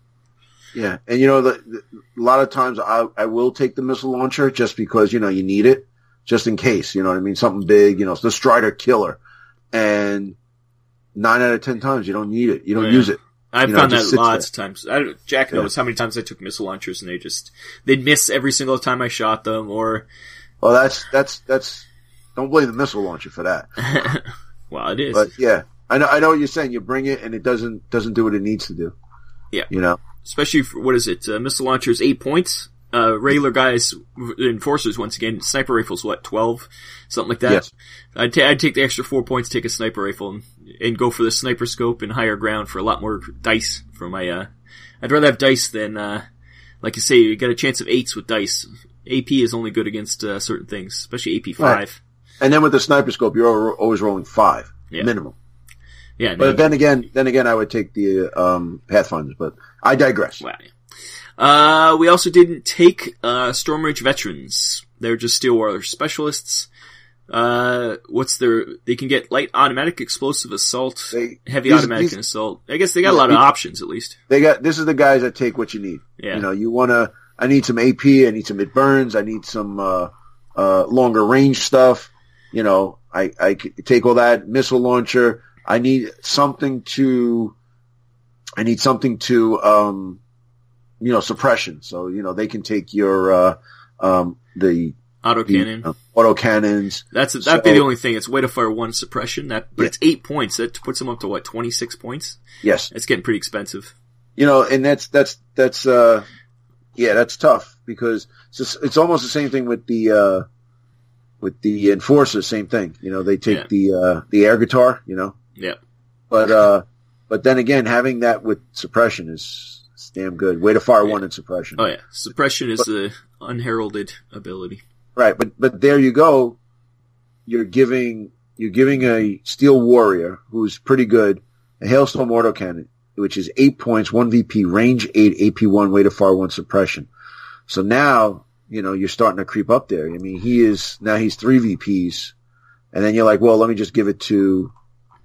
Yeah, and you know, the, the, a lot of times I, I will take the missile launcher just because, you know, you need it, just in case, you know what I mean? Something big, you know, it's the Strider Killer. And nine out of ten times you don't need it. You don't Yeah. use it. I've You know, found it that just sits lots of times. I, don't- Jack Yeah. knows how many times I took missile launchers and they just, they'd miss every single time I shot them, or, Well, that's, that's, that's, don't blame the missile launcher for that. well, it is. But yeah, I know, I know what you're saying. You bring it and it doesn't, doesn't do what it needs to do. Yeah. You know? Especially for, what is it? Uh, missile launchers, eight points. Uh, regular guys, enforcers, once again, sniper rifles, what, twelve? Something like that. Yes. I'd, ta- I'd take the extra four points, take a sniper rifle, and, and go for the sniper scope and higher ground for a lot more dice for my, uh, I'd rather have dice than, uh, like you say, you get a chance of eights with dice. A P is only good against, uh, certain things, especially A P five. Right. And then with the sniper scope, you're al- always rolling five. Yeah. Minimum. Yeah, But no, then again, then again, I would take the, um, Pathfinders, but I digress. wow. Uh, we also didn't take, uh, Stormrage veterans. They're just Steel Warrior specialists. Uh, what's their, they can get light automatic explosive assault, They- heavy these- automatic these- and assault. I guess they got a Yeah, lot of these- options at least. They got, this is the guys that take what you need. Yeah. You know, you wanna, I need some A P, I need some it burns, I need some, uh, uh, longer range stuff. You know, I, I could take all that missile launcher. I need something to, I need something to, um, you know, suppression. So, you know, they can take your, uh, um, the, Autocannon. the uh, auto cannons. That's, that'd So- be the only thing. It's way to fire one suppression. That, but Yeah. it's eight points. That puts them up to what, twenty-six points? Yes. It's getting pretty expensive. You know, and that's, that's, that's, uh, yeah, that's tough because it's just, it's almost the same thing with the, uh, with the enforcers, same thing. You know, they take Yeah. the, uh, the air guitar, you know, Yeah. but, uh, but then again, having that with suppression is, is damn good. Way to fire Yeah. one in suppression. Oh yeah. Suppression is the unheralded ability. Right. But, but there you go. You're giving, you're giving a steel warrior who's pretty good a hailstorm autocannon, which is eight points, one V P, range eight, A P one, way to fire one suppression. So now, you know, you're starting to creep up there. I mean, he is, now he's three V Ps. And then you're like, well, let me just give it to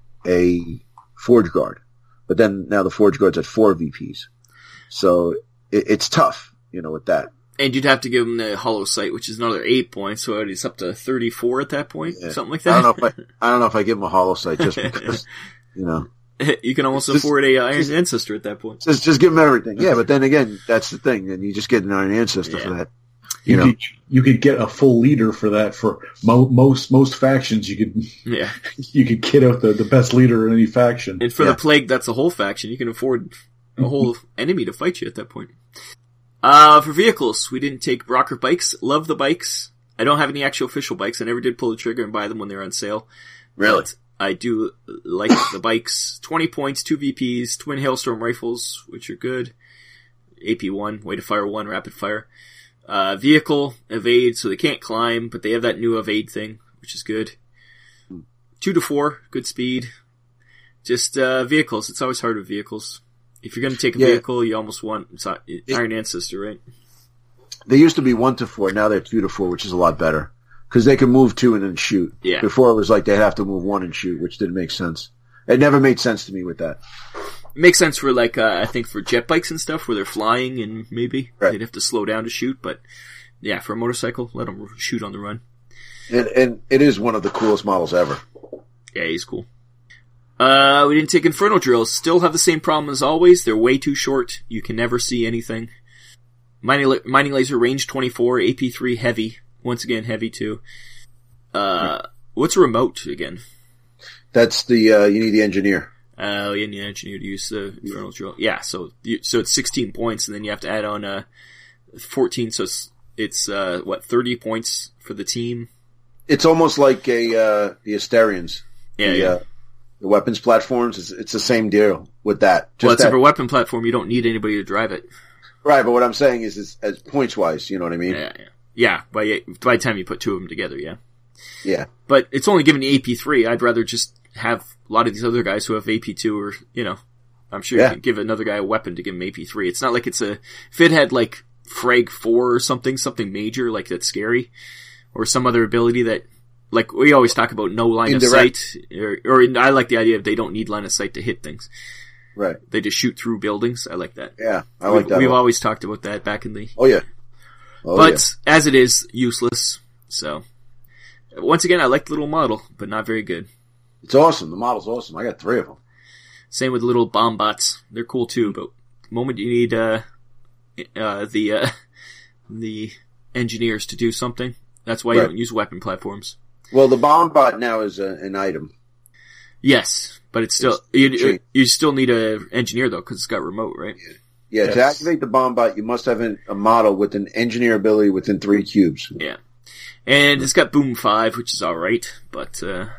a Forge Guard. But then now the Forge Guard's at four V Ps. So it, it's tough, you know, with that. And you'd have to give him the hollow sight, which is another eight points, so it's up to thirty-four at that point, Yeah. something like I that. don't know if I, I don't know if I give him a hollow sight just because, you know, You can almost Just- afford a uh, Iron Ancestor at that point. just, just give him everything. Yeah. But then again, that's the thing. And you just get an Iron Ancestor Yeah. for that. You, You know. could you could get a full leader for that for mo- most most factions. You could Yeah. you could kit out the, the best leader in any faction. And for Yeah. the Plague, that's a whole faction. You can afford a whole enemy to fight you at that point. Uh, for vehicles, we didn't take Brocker bikes. Love the bikes. I don't have any actual official bikes. I never did pull the trigger and buy them when they were on sale. Really? But I do like the bikes. twenty points, two V Ps, twin hailstorm rifles, which are good. A P one, way to fire one, rapid fire. Uh, vehicle, evade, so they can't climb, but they have that new evade thing, which is good. Two to four, good speed. Just, uh, vehicles. It's always hard with vehicles. If you're gonna take a Yeah. vehicle, you almost want it's not- Iron Ancestor, right? They used to be one to four. Now they're two to four, which is a lot better. Cause they can move two and then shoot. Yeah. Before it was like they'd have to move one and shoot, which didn't make sense. It never made sense to me with that. It makes sense for like, uh, I think for jet bikes and stuff where they're flying and maybe Right. they'd have to slow down to shoot, but yeah, for a motorcycle, let them shoot on the run. And, and it is one of the coolest models ever. Yeah, he's cool. Uh, we didn't take Inferno Drills. Still have the same problem as always. They're way too short. You can never see anything. Mining, la- mining Laser, range twenty-four, A P three, heavy. Once again, heavy too. Uh, what's a remote again? That's the, uh, you need the engineer. Uh, you need an engineer to use the Infernal Drill. Yeah, so, you, so it's sixteen points and then you have to add on, uh, fourteen, so it's, it's, uh, what, thirty points for the team? It's almost like a, uh, the Asterians. Yeah, the, yeah. Uh, the weapons platforms. It's, it's the same deal with that. Just Well, it's that, a weapon platform. You don't need anybody to drive it. right, but what I'm saying is, is as points wise, you know what I mean? Yeah, yeah. Yeah, by, by the time you put two of them together, yeah. Yeah. But it's only given A P three. I'd rather just have a lot of these other guys who have A P two or, you know, I'm sure Yeah. you could give another guy a weapon to give him A P three. It's not like it's a, if it had like Frag four or something, something major, like that's scary, or some other ability that, like we always talk about no line Indirect. of sight, or, or I like the idea of they don't need line of sight to hit things. Right. They just shoot through buildings. I like that. Yeah. I we've, like that. We've a lot. always talked about that back in the, Oh yeah. Oh, but as it is, useless. So, once again, I like the little model, but not very good. It's awesome. The model's awesome. I got three of them. Same with the little bomb bots. They're cool too, but the moment you need, uh, uh, the, uh, the engineers to do something, that's why you Right. don't use weapon platforms. Well, the bomb bot now is a, an item. Yes, but it's still, It's you, changed. you still need a engineer though, cause it's got remote, right? Yeah, to Yes. activate the bomb bot, you must have an, a model with an engineer ability within three cubes. Yeah. And it's got Boom five, which is alright, but, uh,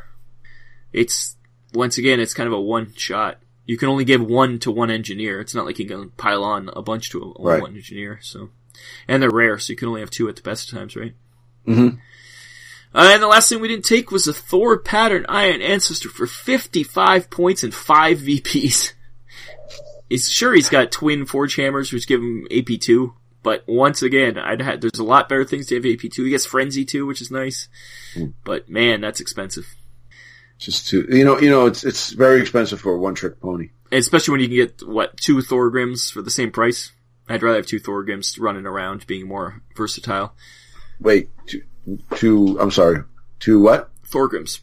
it's, once again, it's kind of a one shot. You can only give one to one engineer. It's not like you can pile on a bunch to a, Right. one engineer, so. And they're rare, so you can only have two at the best of times, right? Mm-hmm. Uh, and the last thing we didn't take was a Thor pattern Iron Ancestor for fifty-five points and five V Ps. He's sure he's got twin Forge Hammers, which give him A P two, But once again, I'd had, there's a lot better things to have A P two. He gets Frenzy too, which is nice. Mm. But man, that's expensive. Just too, you know, you know, it's, it's very expensive for a one-trick pony. And especially when you can get, what, two Thorgrims for the same price. I'd rather have two Thorgrims running around, being more versatile. Wait, two, two I'm sorry, two what? Thorgrims.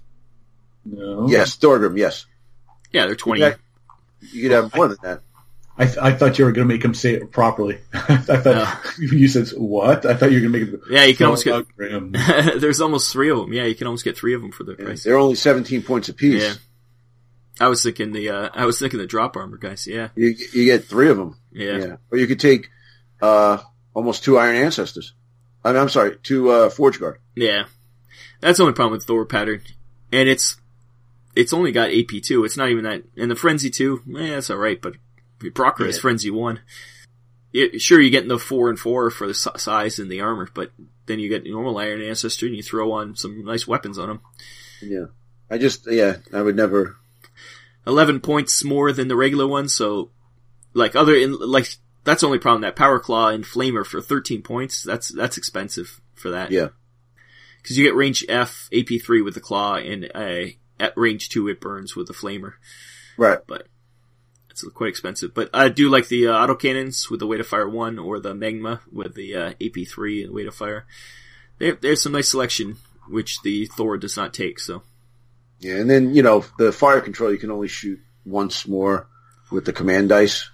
No. Yes, Thorgrim, yes. Yeah, they're twenty. You could have, you could have more than that. I, th- I thought you were going to make him say it properly. I thought No. you said what? I thought you were going to make him. Yeah, you can almost get. Thorgrim. There's almost three of them. Yeah, you can almost get three of them for the Yeah, price. they're only seventeen points apiece. Yeah. I was thinking the. Uh, I was thinking the drop armor guys. Yeah. You you get three of them. Yeah. yeah. Or you could take uh almost two Iron Ancestors. I mean, I'm sorry, two uh, Forge Guard. Yeah. That's the only problem with Thor pattern, and it's it's only got A P two. It's not even that. And the Frenzy two, eh, that's all right, but. Brocker Yeah. is Frenzy one. It, sure, you're getting the four and four for the size and the armor, but then you get normal Iron Ancestor and you throw on some nice weapons on them. Yeah. I just, yeah, I would never. eleven points more than the regular one, so, like, other, in, like, that's the only problem. That Power Claw and Flamer for thirteen points, that's, that's expensive for that. Yeah. Cause you get range F, A P three with the Claw, and, uh, at range two it burns with the Flamer. Right. But, it's quite expensive, but I do like the uh, autocannons with the weight of fire one, or the Magma with the uh, A P three and weight of fire. There, there's some nice selection, which the Thor does not take. So, Yeah, and then, you know, the fire control you can only shoot once more with the command dice.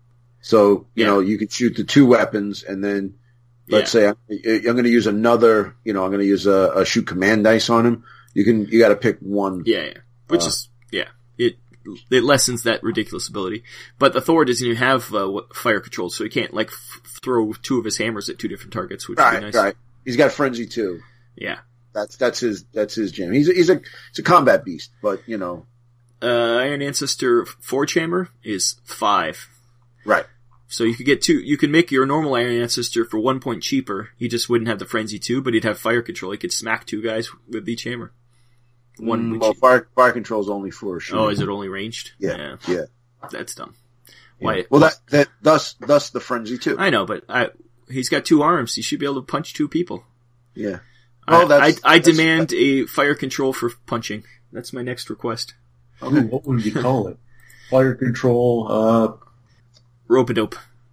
So, you Yeah. know, you could shoot the two weapons, and then let's Yeah. say I'm, I'm going to use another, you know, I'm going to use a, a shoot command dice on him. You can, you got to pick one. yeah, yeah. which Uh, is yeah, it it lessens that ridiculous ability. But the Thor doesn't even have uh, what- fire control, so he can't like f- throw two of his hammers at two different targets, which would Right, be nice. right. He's got frenzy too. Yeah. That's that's his that's his jam. He's a, he's a he's a combat beast, but you know, Uh, Iron Ancestor Forge Hammer is five. right? So you could get two, you can make your normal Iron Ancestor for one point cheaper. He just wouldn't have the Frenzy two, but he'd have fire control. He could smack two guys with each hammer. One, Mm, well, fire fire control is only for shooting. oh, is it only ranged? Yeah, yeah. That's dumb. Why? Well, that that thus thus the frenzy too. I know, but I, he's got two arms. He should be able to punch two people. Yeah. I, Oh, that's- I, I that's- demand a fire control for punching. That's my next request. Ooh, what would we call it? Fire control, uh, Rope-a-dope.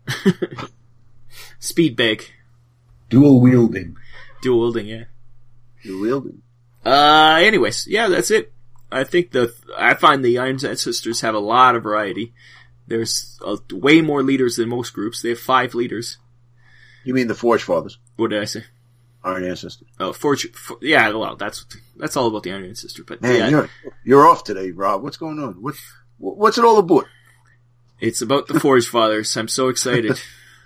Speed bag. dual wielding. Dual wielding, yeah. You're wielding. Uh, anyways, yeah, that's it. I think the, I find the Iron Ancestors have a lot of variety. There's uh way more leaders than most groups. They have five leaders. You mean the Forge Fathers, What did I say? Iron Ancestors? Oh, Forge, for, yeah, well, that's, that's all about the Iron Ancestor, but Man, yeah, you're you're off today, Rob. What's going on? What what's it all about? it's about the Forge Fathers. I'm so excited.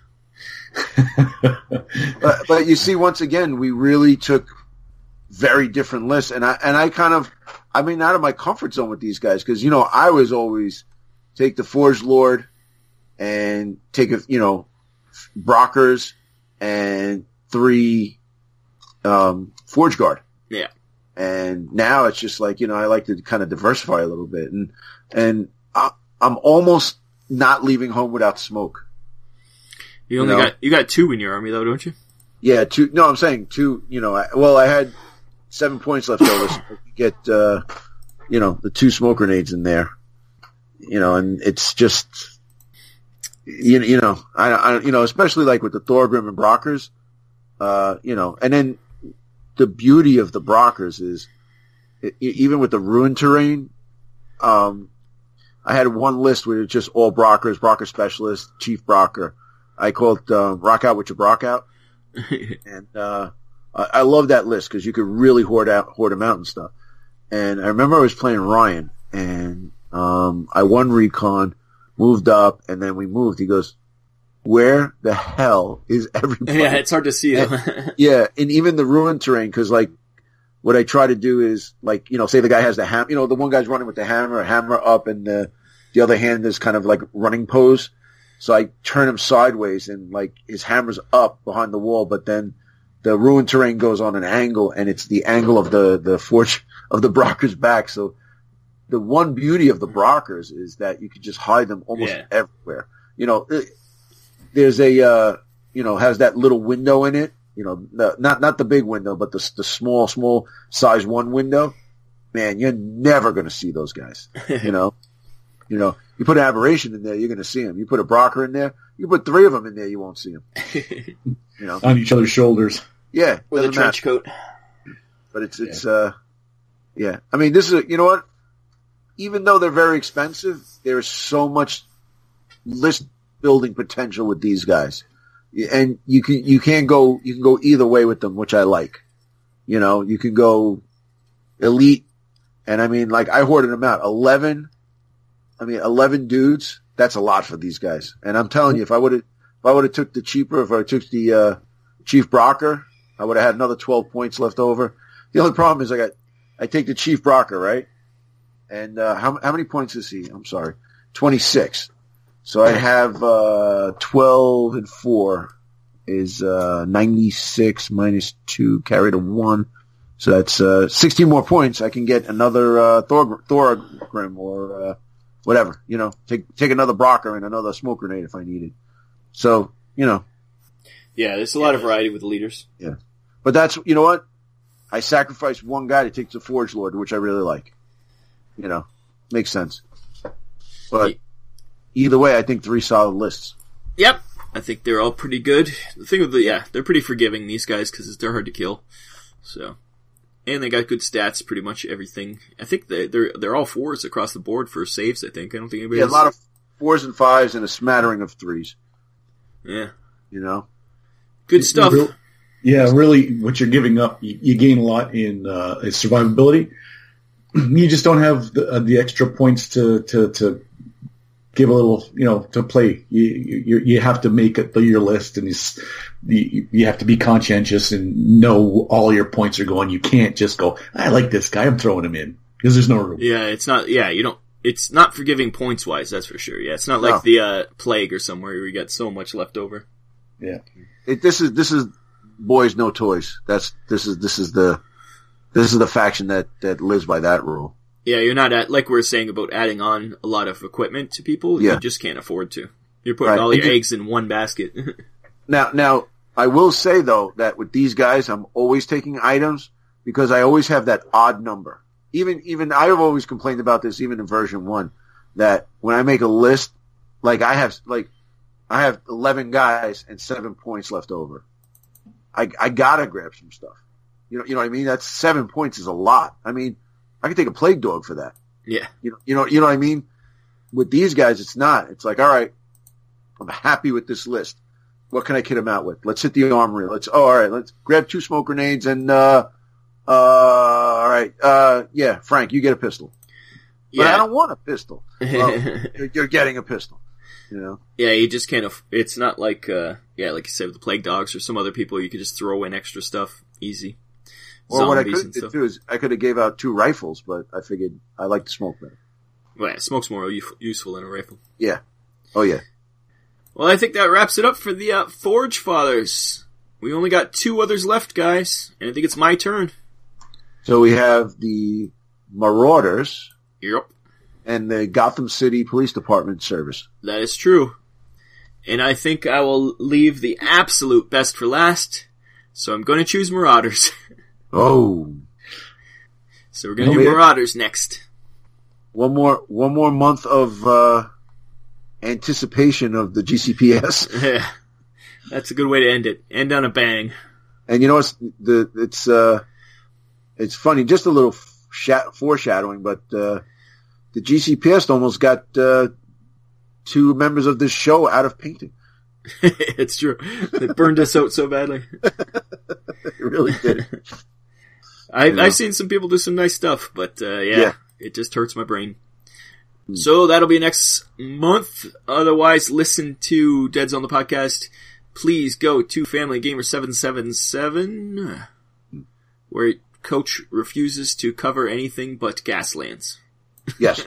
But, but you see, once again, we really took very different lists, and I and I kind of, I mean, out of my comfort zone with these guys, because you know I was always take the Forge Lord and take a you know Brockers and three um, Forge Guard, Yeah. and now it's just like you know I like to kind of diversify a little bit, and and I, I'm almost not leaving home without smoke. You only You know? got, you got two in your army though, don't you? Yeah, two. No, I'm saying two. You know, I, well, I had seven points left over. So you get, uh, you know, the two smoke grenades in there. You know, and it's just, you, you know, I, I, you know, especially like with the Thorgrim and Brockers, uh, you know, and then the beauty of the Brockers is, e- even with the ruined terrain, um, I had one list where it's just all Brockers, Brocker Specialist, Chief Brocker. I call it, uh, Rock Out with your Brock Out. And, uh, I, I love that list because you could really hoard out, hoard them out and stuff. And I remember I was playing Ryan and, um, I won recon, moved up, and then we moved. He goes, where the hell is everybody? Yeah, it's hard to see though. Yeah. And even the ruined terrain, cause like, what I try to do is like, you know, say the guy has the hammer, you know, the one guy's running with the hammer, hammer up, and the, the other hand is kind of like running pose. So I turn him sideways and like his hammer's up behind the wall, but then the ruined terrain goes on an angle and it's the angle of the, the forge of the Brocker's back. So the one beauty of the Brockers is that you could just hide them almost Yeah. everywhere. You know, it, there's a, uh, you know, has that little window in it, you know, the, not not the big window, but the the small, small size one window, man, you're never going to see those guys, you know. You know, you put an Aberration in there, you're going to see them. You put a Brocker in there, you put three of them in there, you won't see them. You know, on each other's shoulders. Yeah. With a trench matter. coat. But it's, it's, yeah. uh, yeah. I mean, this is, a, you know what? Even though they're very expensive, there is so much list building potential with these guys. And you can, you can go, you can go either way with them, which I like. You know, you can go elite. And I mean, like, I hoarded them out. eleven, I mean, eleven dudes, that's a lot for these guys. And I'm telling you, if I would have, if I would have took the cheaper, if I took the, uh, Chief Brocker, I would have had another twelve points left over. The only problem is I got, I take the Chief Brocker, right? And, uh, how, how many points is he? I'm sorry. twenty-six. So I have, uh, twelve and four is, uh, ninety-six minus two, carry to one. So that's, uh, sixteen more points. I can get another, uh, Thor, Thorgrim or, uh, whatever, you know, take, take another Brocker and another smoke grenade if I need it. So, you know. Yeah, there's a lot of variety with the leaders. Yeah. But that's, you know what? I sacrificed one guy to take the Forge Lord, which I really like. You know, makes sense. But either way, I think three solid lists. Yep. I think they're all pretty good. The thing with the, yeah, they're pretty forgiving, these guys, because they're hard to kill. So. And they got good stats, pretty much everything. I think they, they're they're all fours across the board for saves, I think. I don't think anybody Yeah, has... a lot of fours and fives and a smattering of threes. Yeah. You know? Good stuff. Yeah, really, what you're giving up, you, you gain a lot in, uh, in survivability. You just don't have the, uh, the extra points to, to, to give a little, you know, to play. You, you, you have to make it your list, and it's, you, you have to be conscientious and know all your points are going. You can't just go, I like this guy, I'm throwing him in, because there's no room. Yeah, it's not, yeah, you don't, it's not forgiving points wise, that's for sure. Yeah, it's not like no. the, uh, Plague or somewhere where you got so much left over. Yeah. It, this is, this is boys, no toys. That's, this is, this is the, this is the faction that, that lives by that rule. Yeah, you're not at, like we were saying about adding on a lot of equipment to people, yeah. you just can't afford to. You're putting right. all your you, eggs in one basket. now, now, I will say though, that with these guys, I'm always taking items because I always have that odd number. Even, even, I've always complained about this even in version one, that when I make a list, like I have, like, I have eleven guys and seven points left over. I, I gotta grab some stuff. You know, you know what I mean? That's seven points is a lot. I mean, I could take a Plague Dog for that. Yeah. You know, you know, you know what I mean? With these guys, it's not. It's like, all right, I'm happy with this list. What can I kit them out with? Let's hit the armory. Let's, oh, all right, let's grab two smoke grenades and, uh, uh, all right, uh, yeah, Frank, you get a pistol. But yeah. I don't want a pistol. Well, you're, you're getting a pistol. You know? Yeah, you just can't, aff- it's not like, uh, yeah, like you said with the Plague Dogs or some other people, you could just throw in extra stuff easy. Or what I could do too is I could have gave out two rifles, but I figured I like the smoke better. Well, yeah, smoke's more u- useful than a rifle. Yeah. Oh yeah. Well, I think that wraps it up for the uh, Forge Fathers. We only got two others left, guys, and I think it's my turn. So we have the Marauders. Yep. And the Gotham City Police Department service. That is true. And I think I will leave the absolute best for last, so I'm going to choose Marauders. Oh. So we're going to do Marauders next. One more, one more month of, uh, anticipation of the G C P S. Yeah. That's a good way to end it. End on a bang. And you know what's the, it's, uh, it's funny, just a little sh- foreshadowing, but, uh, the G C P S almost got, uh, two members of this show out of painting. It's true. They burned us out so badly. It really did. I, I've seen some people do some nice stuff, but uh, yeah, yeah, it just hurts my brain. Mm. So that'll be next month. Otherwise, listen to Dead Zone the podcast. Please go to Family Gamer seven seven seven, where Coach refuses to cover anything but Gaslands. Yes.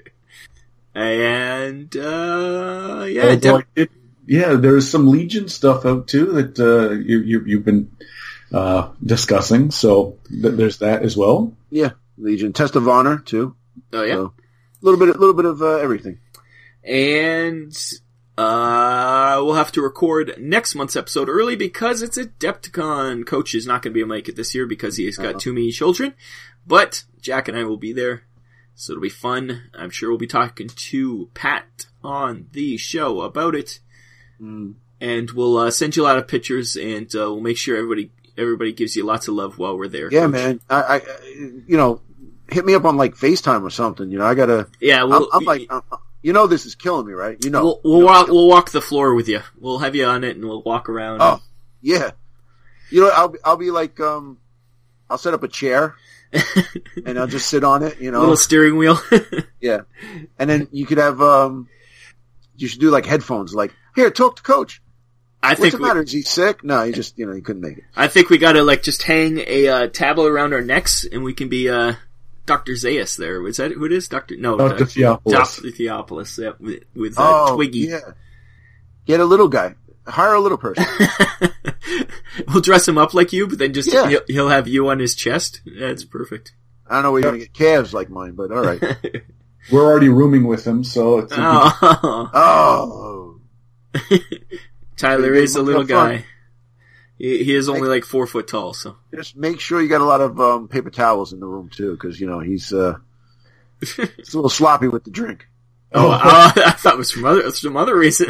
And uh yeah, Dem- it, yeah, there's some Legion stuff out too that uh, you, you you've been uh discussing. So th- there's that as well. Yeah, Legion Test of Honor too. Oh yeah, a so, little bit, a little bit of uh, everything. And Uh, we'll have to record next month's episode early because it's Adepticon. Coach is not going to be able to make it this year because he's got uh-huh. too many children. But Jack and I will be there, so it'll be fun. I'm sure we'll be talking to Pat on the show about it. Mm. And we'll uh, send you a lot of pictures, and uh, we'll make sure everybody everybody gives you lots of love while we're there. Yeah, Coach. man. I, I, you know, hit me up on like FaceTime or something. You know, I gotta. Yeah, well, I'm, I'm like. I'm, You know this is killing me, right? You know. We'll, we'll walk, we'll walk the floor with you. We'll have you on it and we'll walk around. Oh, yeah. You know, I'll be, I'll be like, um, I'll set up a chair and I'll just sit on it, you know. Little steering wheel. Yeah. And then you could have, um, you should do like headphones, like, here, talk to Coach. I What's think the we, matter? Is he sick? No, he just, you know, he couldn't make it. I think we gotta like just hang a, uh, tablet around our necks and we can be, uh, Doctor Zaius there. Is that who it is? Doctor No. Doctor Theopolis. Doctor Theopolis, yeah, with, with uh, oh, Twiggy. Yeah. Get a little guy. Hire a little person. We'll dress him up like you, but then just, Yeah. he'll, he'll have you on his chest. That's perfect. I don't know where you're going to get calves like mine, but all right. We're already rooming with him, so it's Oh. Oh. Tyler Maybe is a we'll little have fun. guy. He, he is only like four foot tall, so. Just make sure you got a lot of um, paper towels in the room too, because you know he's uh, he's a little sloppy with the drink. Oh, uh, I thought it was from other, some other reason.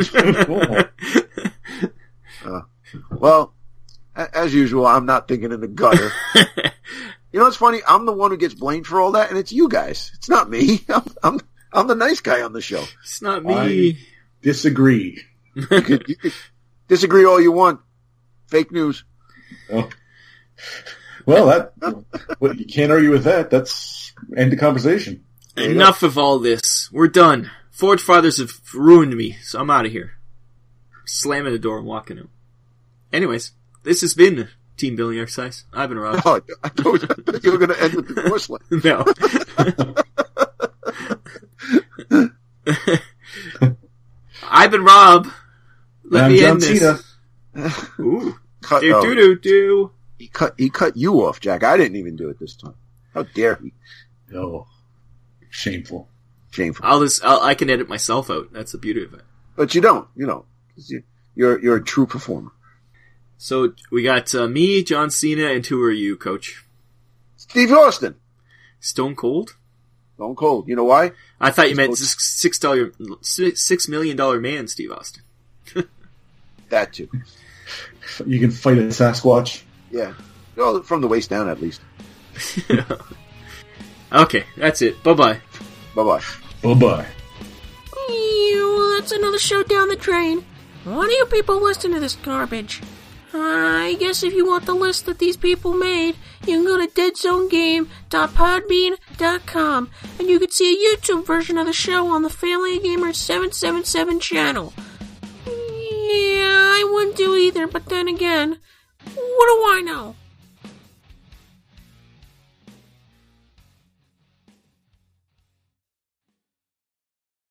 uh, well, a- as usual, I'm not thinking in the gutter. You know what's funny? I'm the one who gets blamed for all that, and it's you guys. It's not me. I'm I'm, I'm the nice guy on the show. It's not me. I disagree. You could, you could disagree all you want. Fake news. Oh. Well, that well, you can't argue with that. That's end the conversation. Enough of all this. We're done. Forge Fathers have ruined me, so I'm out of here. Slamming the door and walking out. Anyways, this has been Team Building Exercise. I've been Rob. Oh, I thought you were going to end with the divorce line. No. I've been Rob. Let I'm me John end this. Cena. Ooh. Cut, Do oh, do do do. he cut he cut you off, Jack. I didn't even do it this time. How dare he? Oh, shameful. Shameful. I'll just, I'll, I can edit myself out. That's the beauty of it. But you don't, you know. You, you're you're a true performer. So we got uh, me, John Cena, and who are you, Coach? Steve Austin. Stone Cold? Stone Cold. You know why? I thought you He's meant both- six six dollar six million dollar man, Steve Austin. That too. You can fight a Sasquatch. Yeah. Well, from the waist down, at least. Okay, that's it. Bye bye. Bye bye. Bye bye. Well, that's another show down the drain. Why do you people listen to this garbage? Uh, I guess if you want the list that these people made, you can go to dead zone game dot podbean dot com and you can see a YouTube version of the show on the Family Gamer seven seven seven channel. Yeah, I wouldn't do either, but then again, what do I know?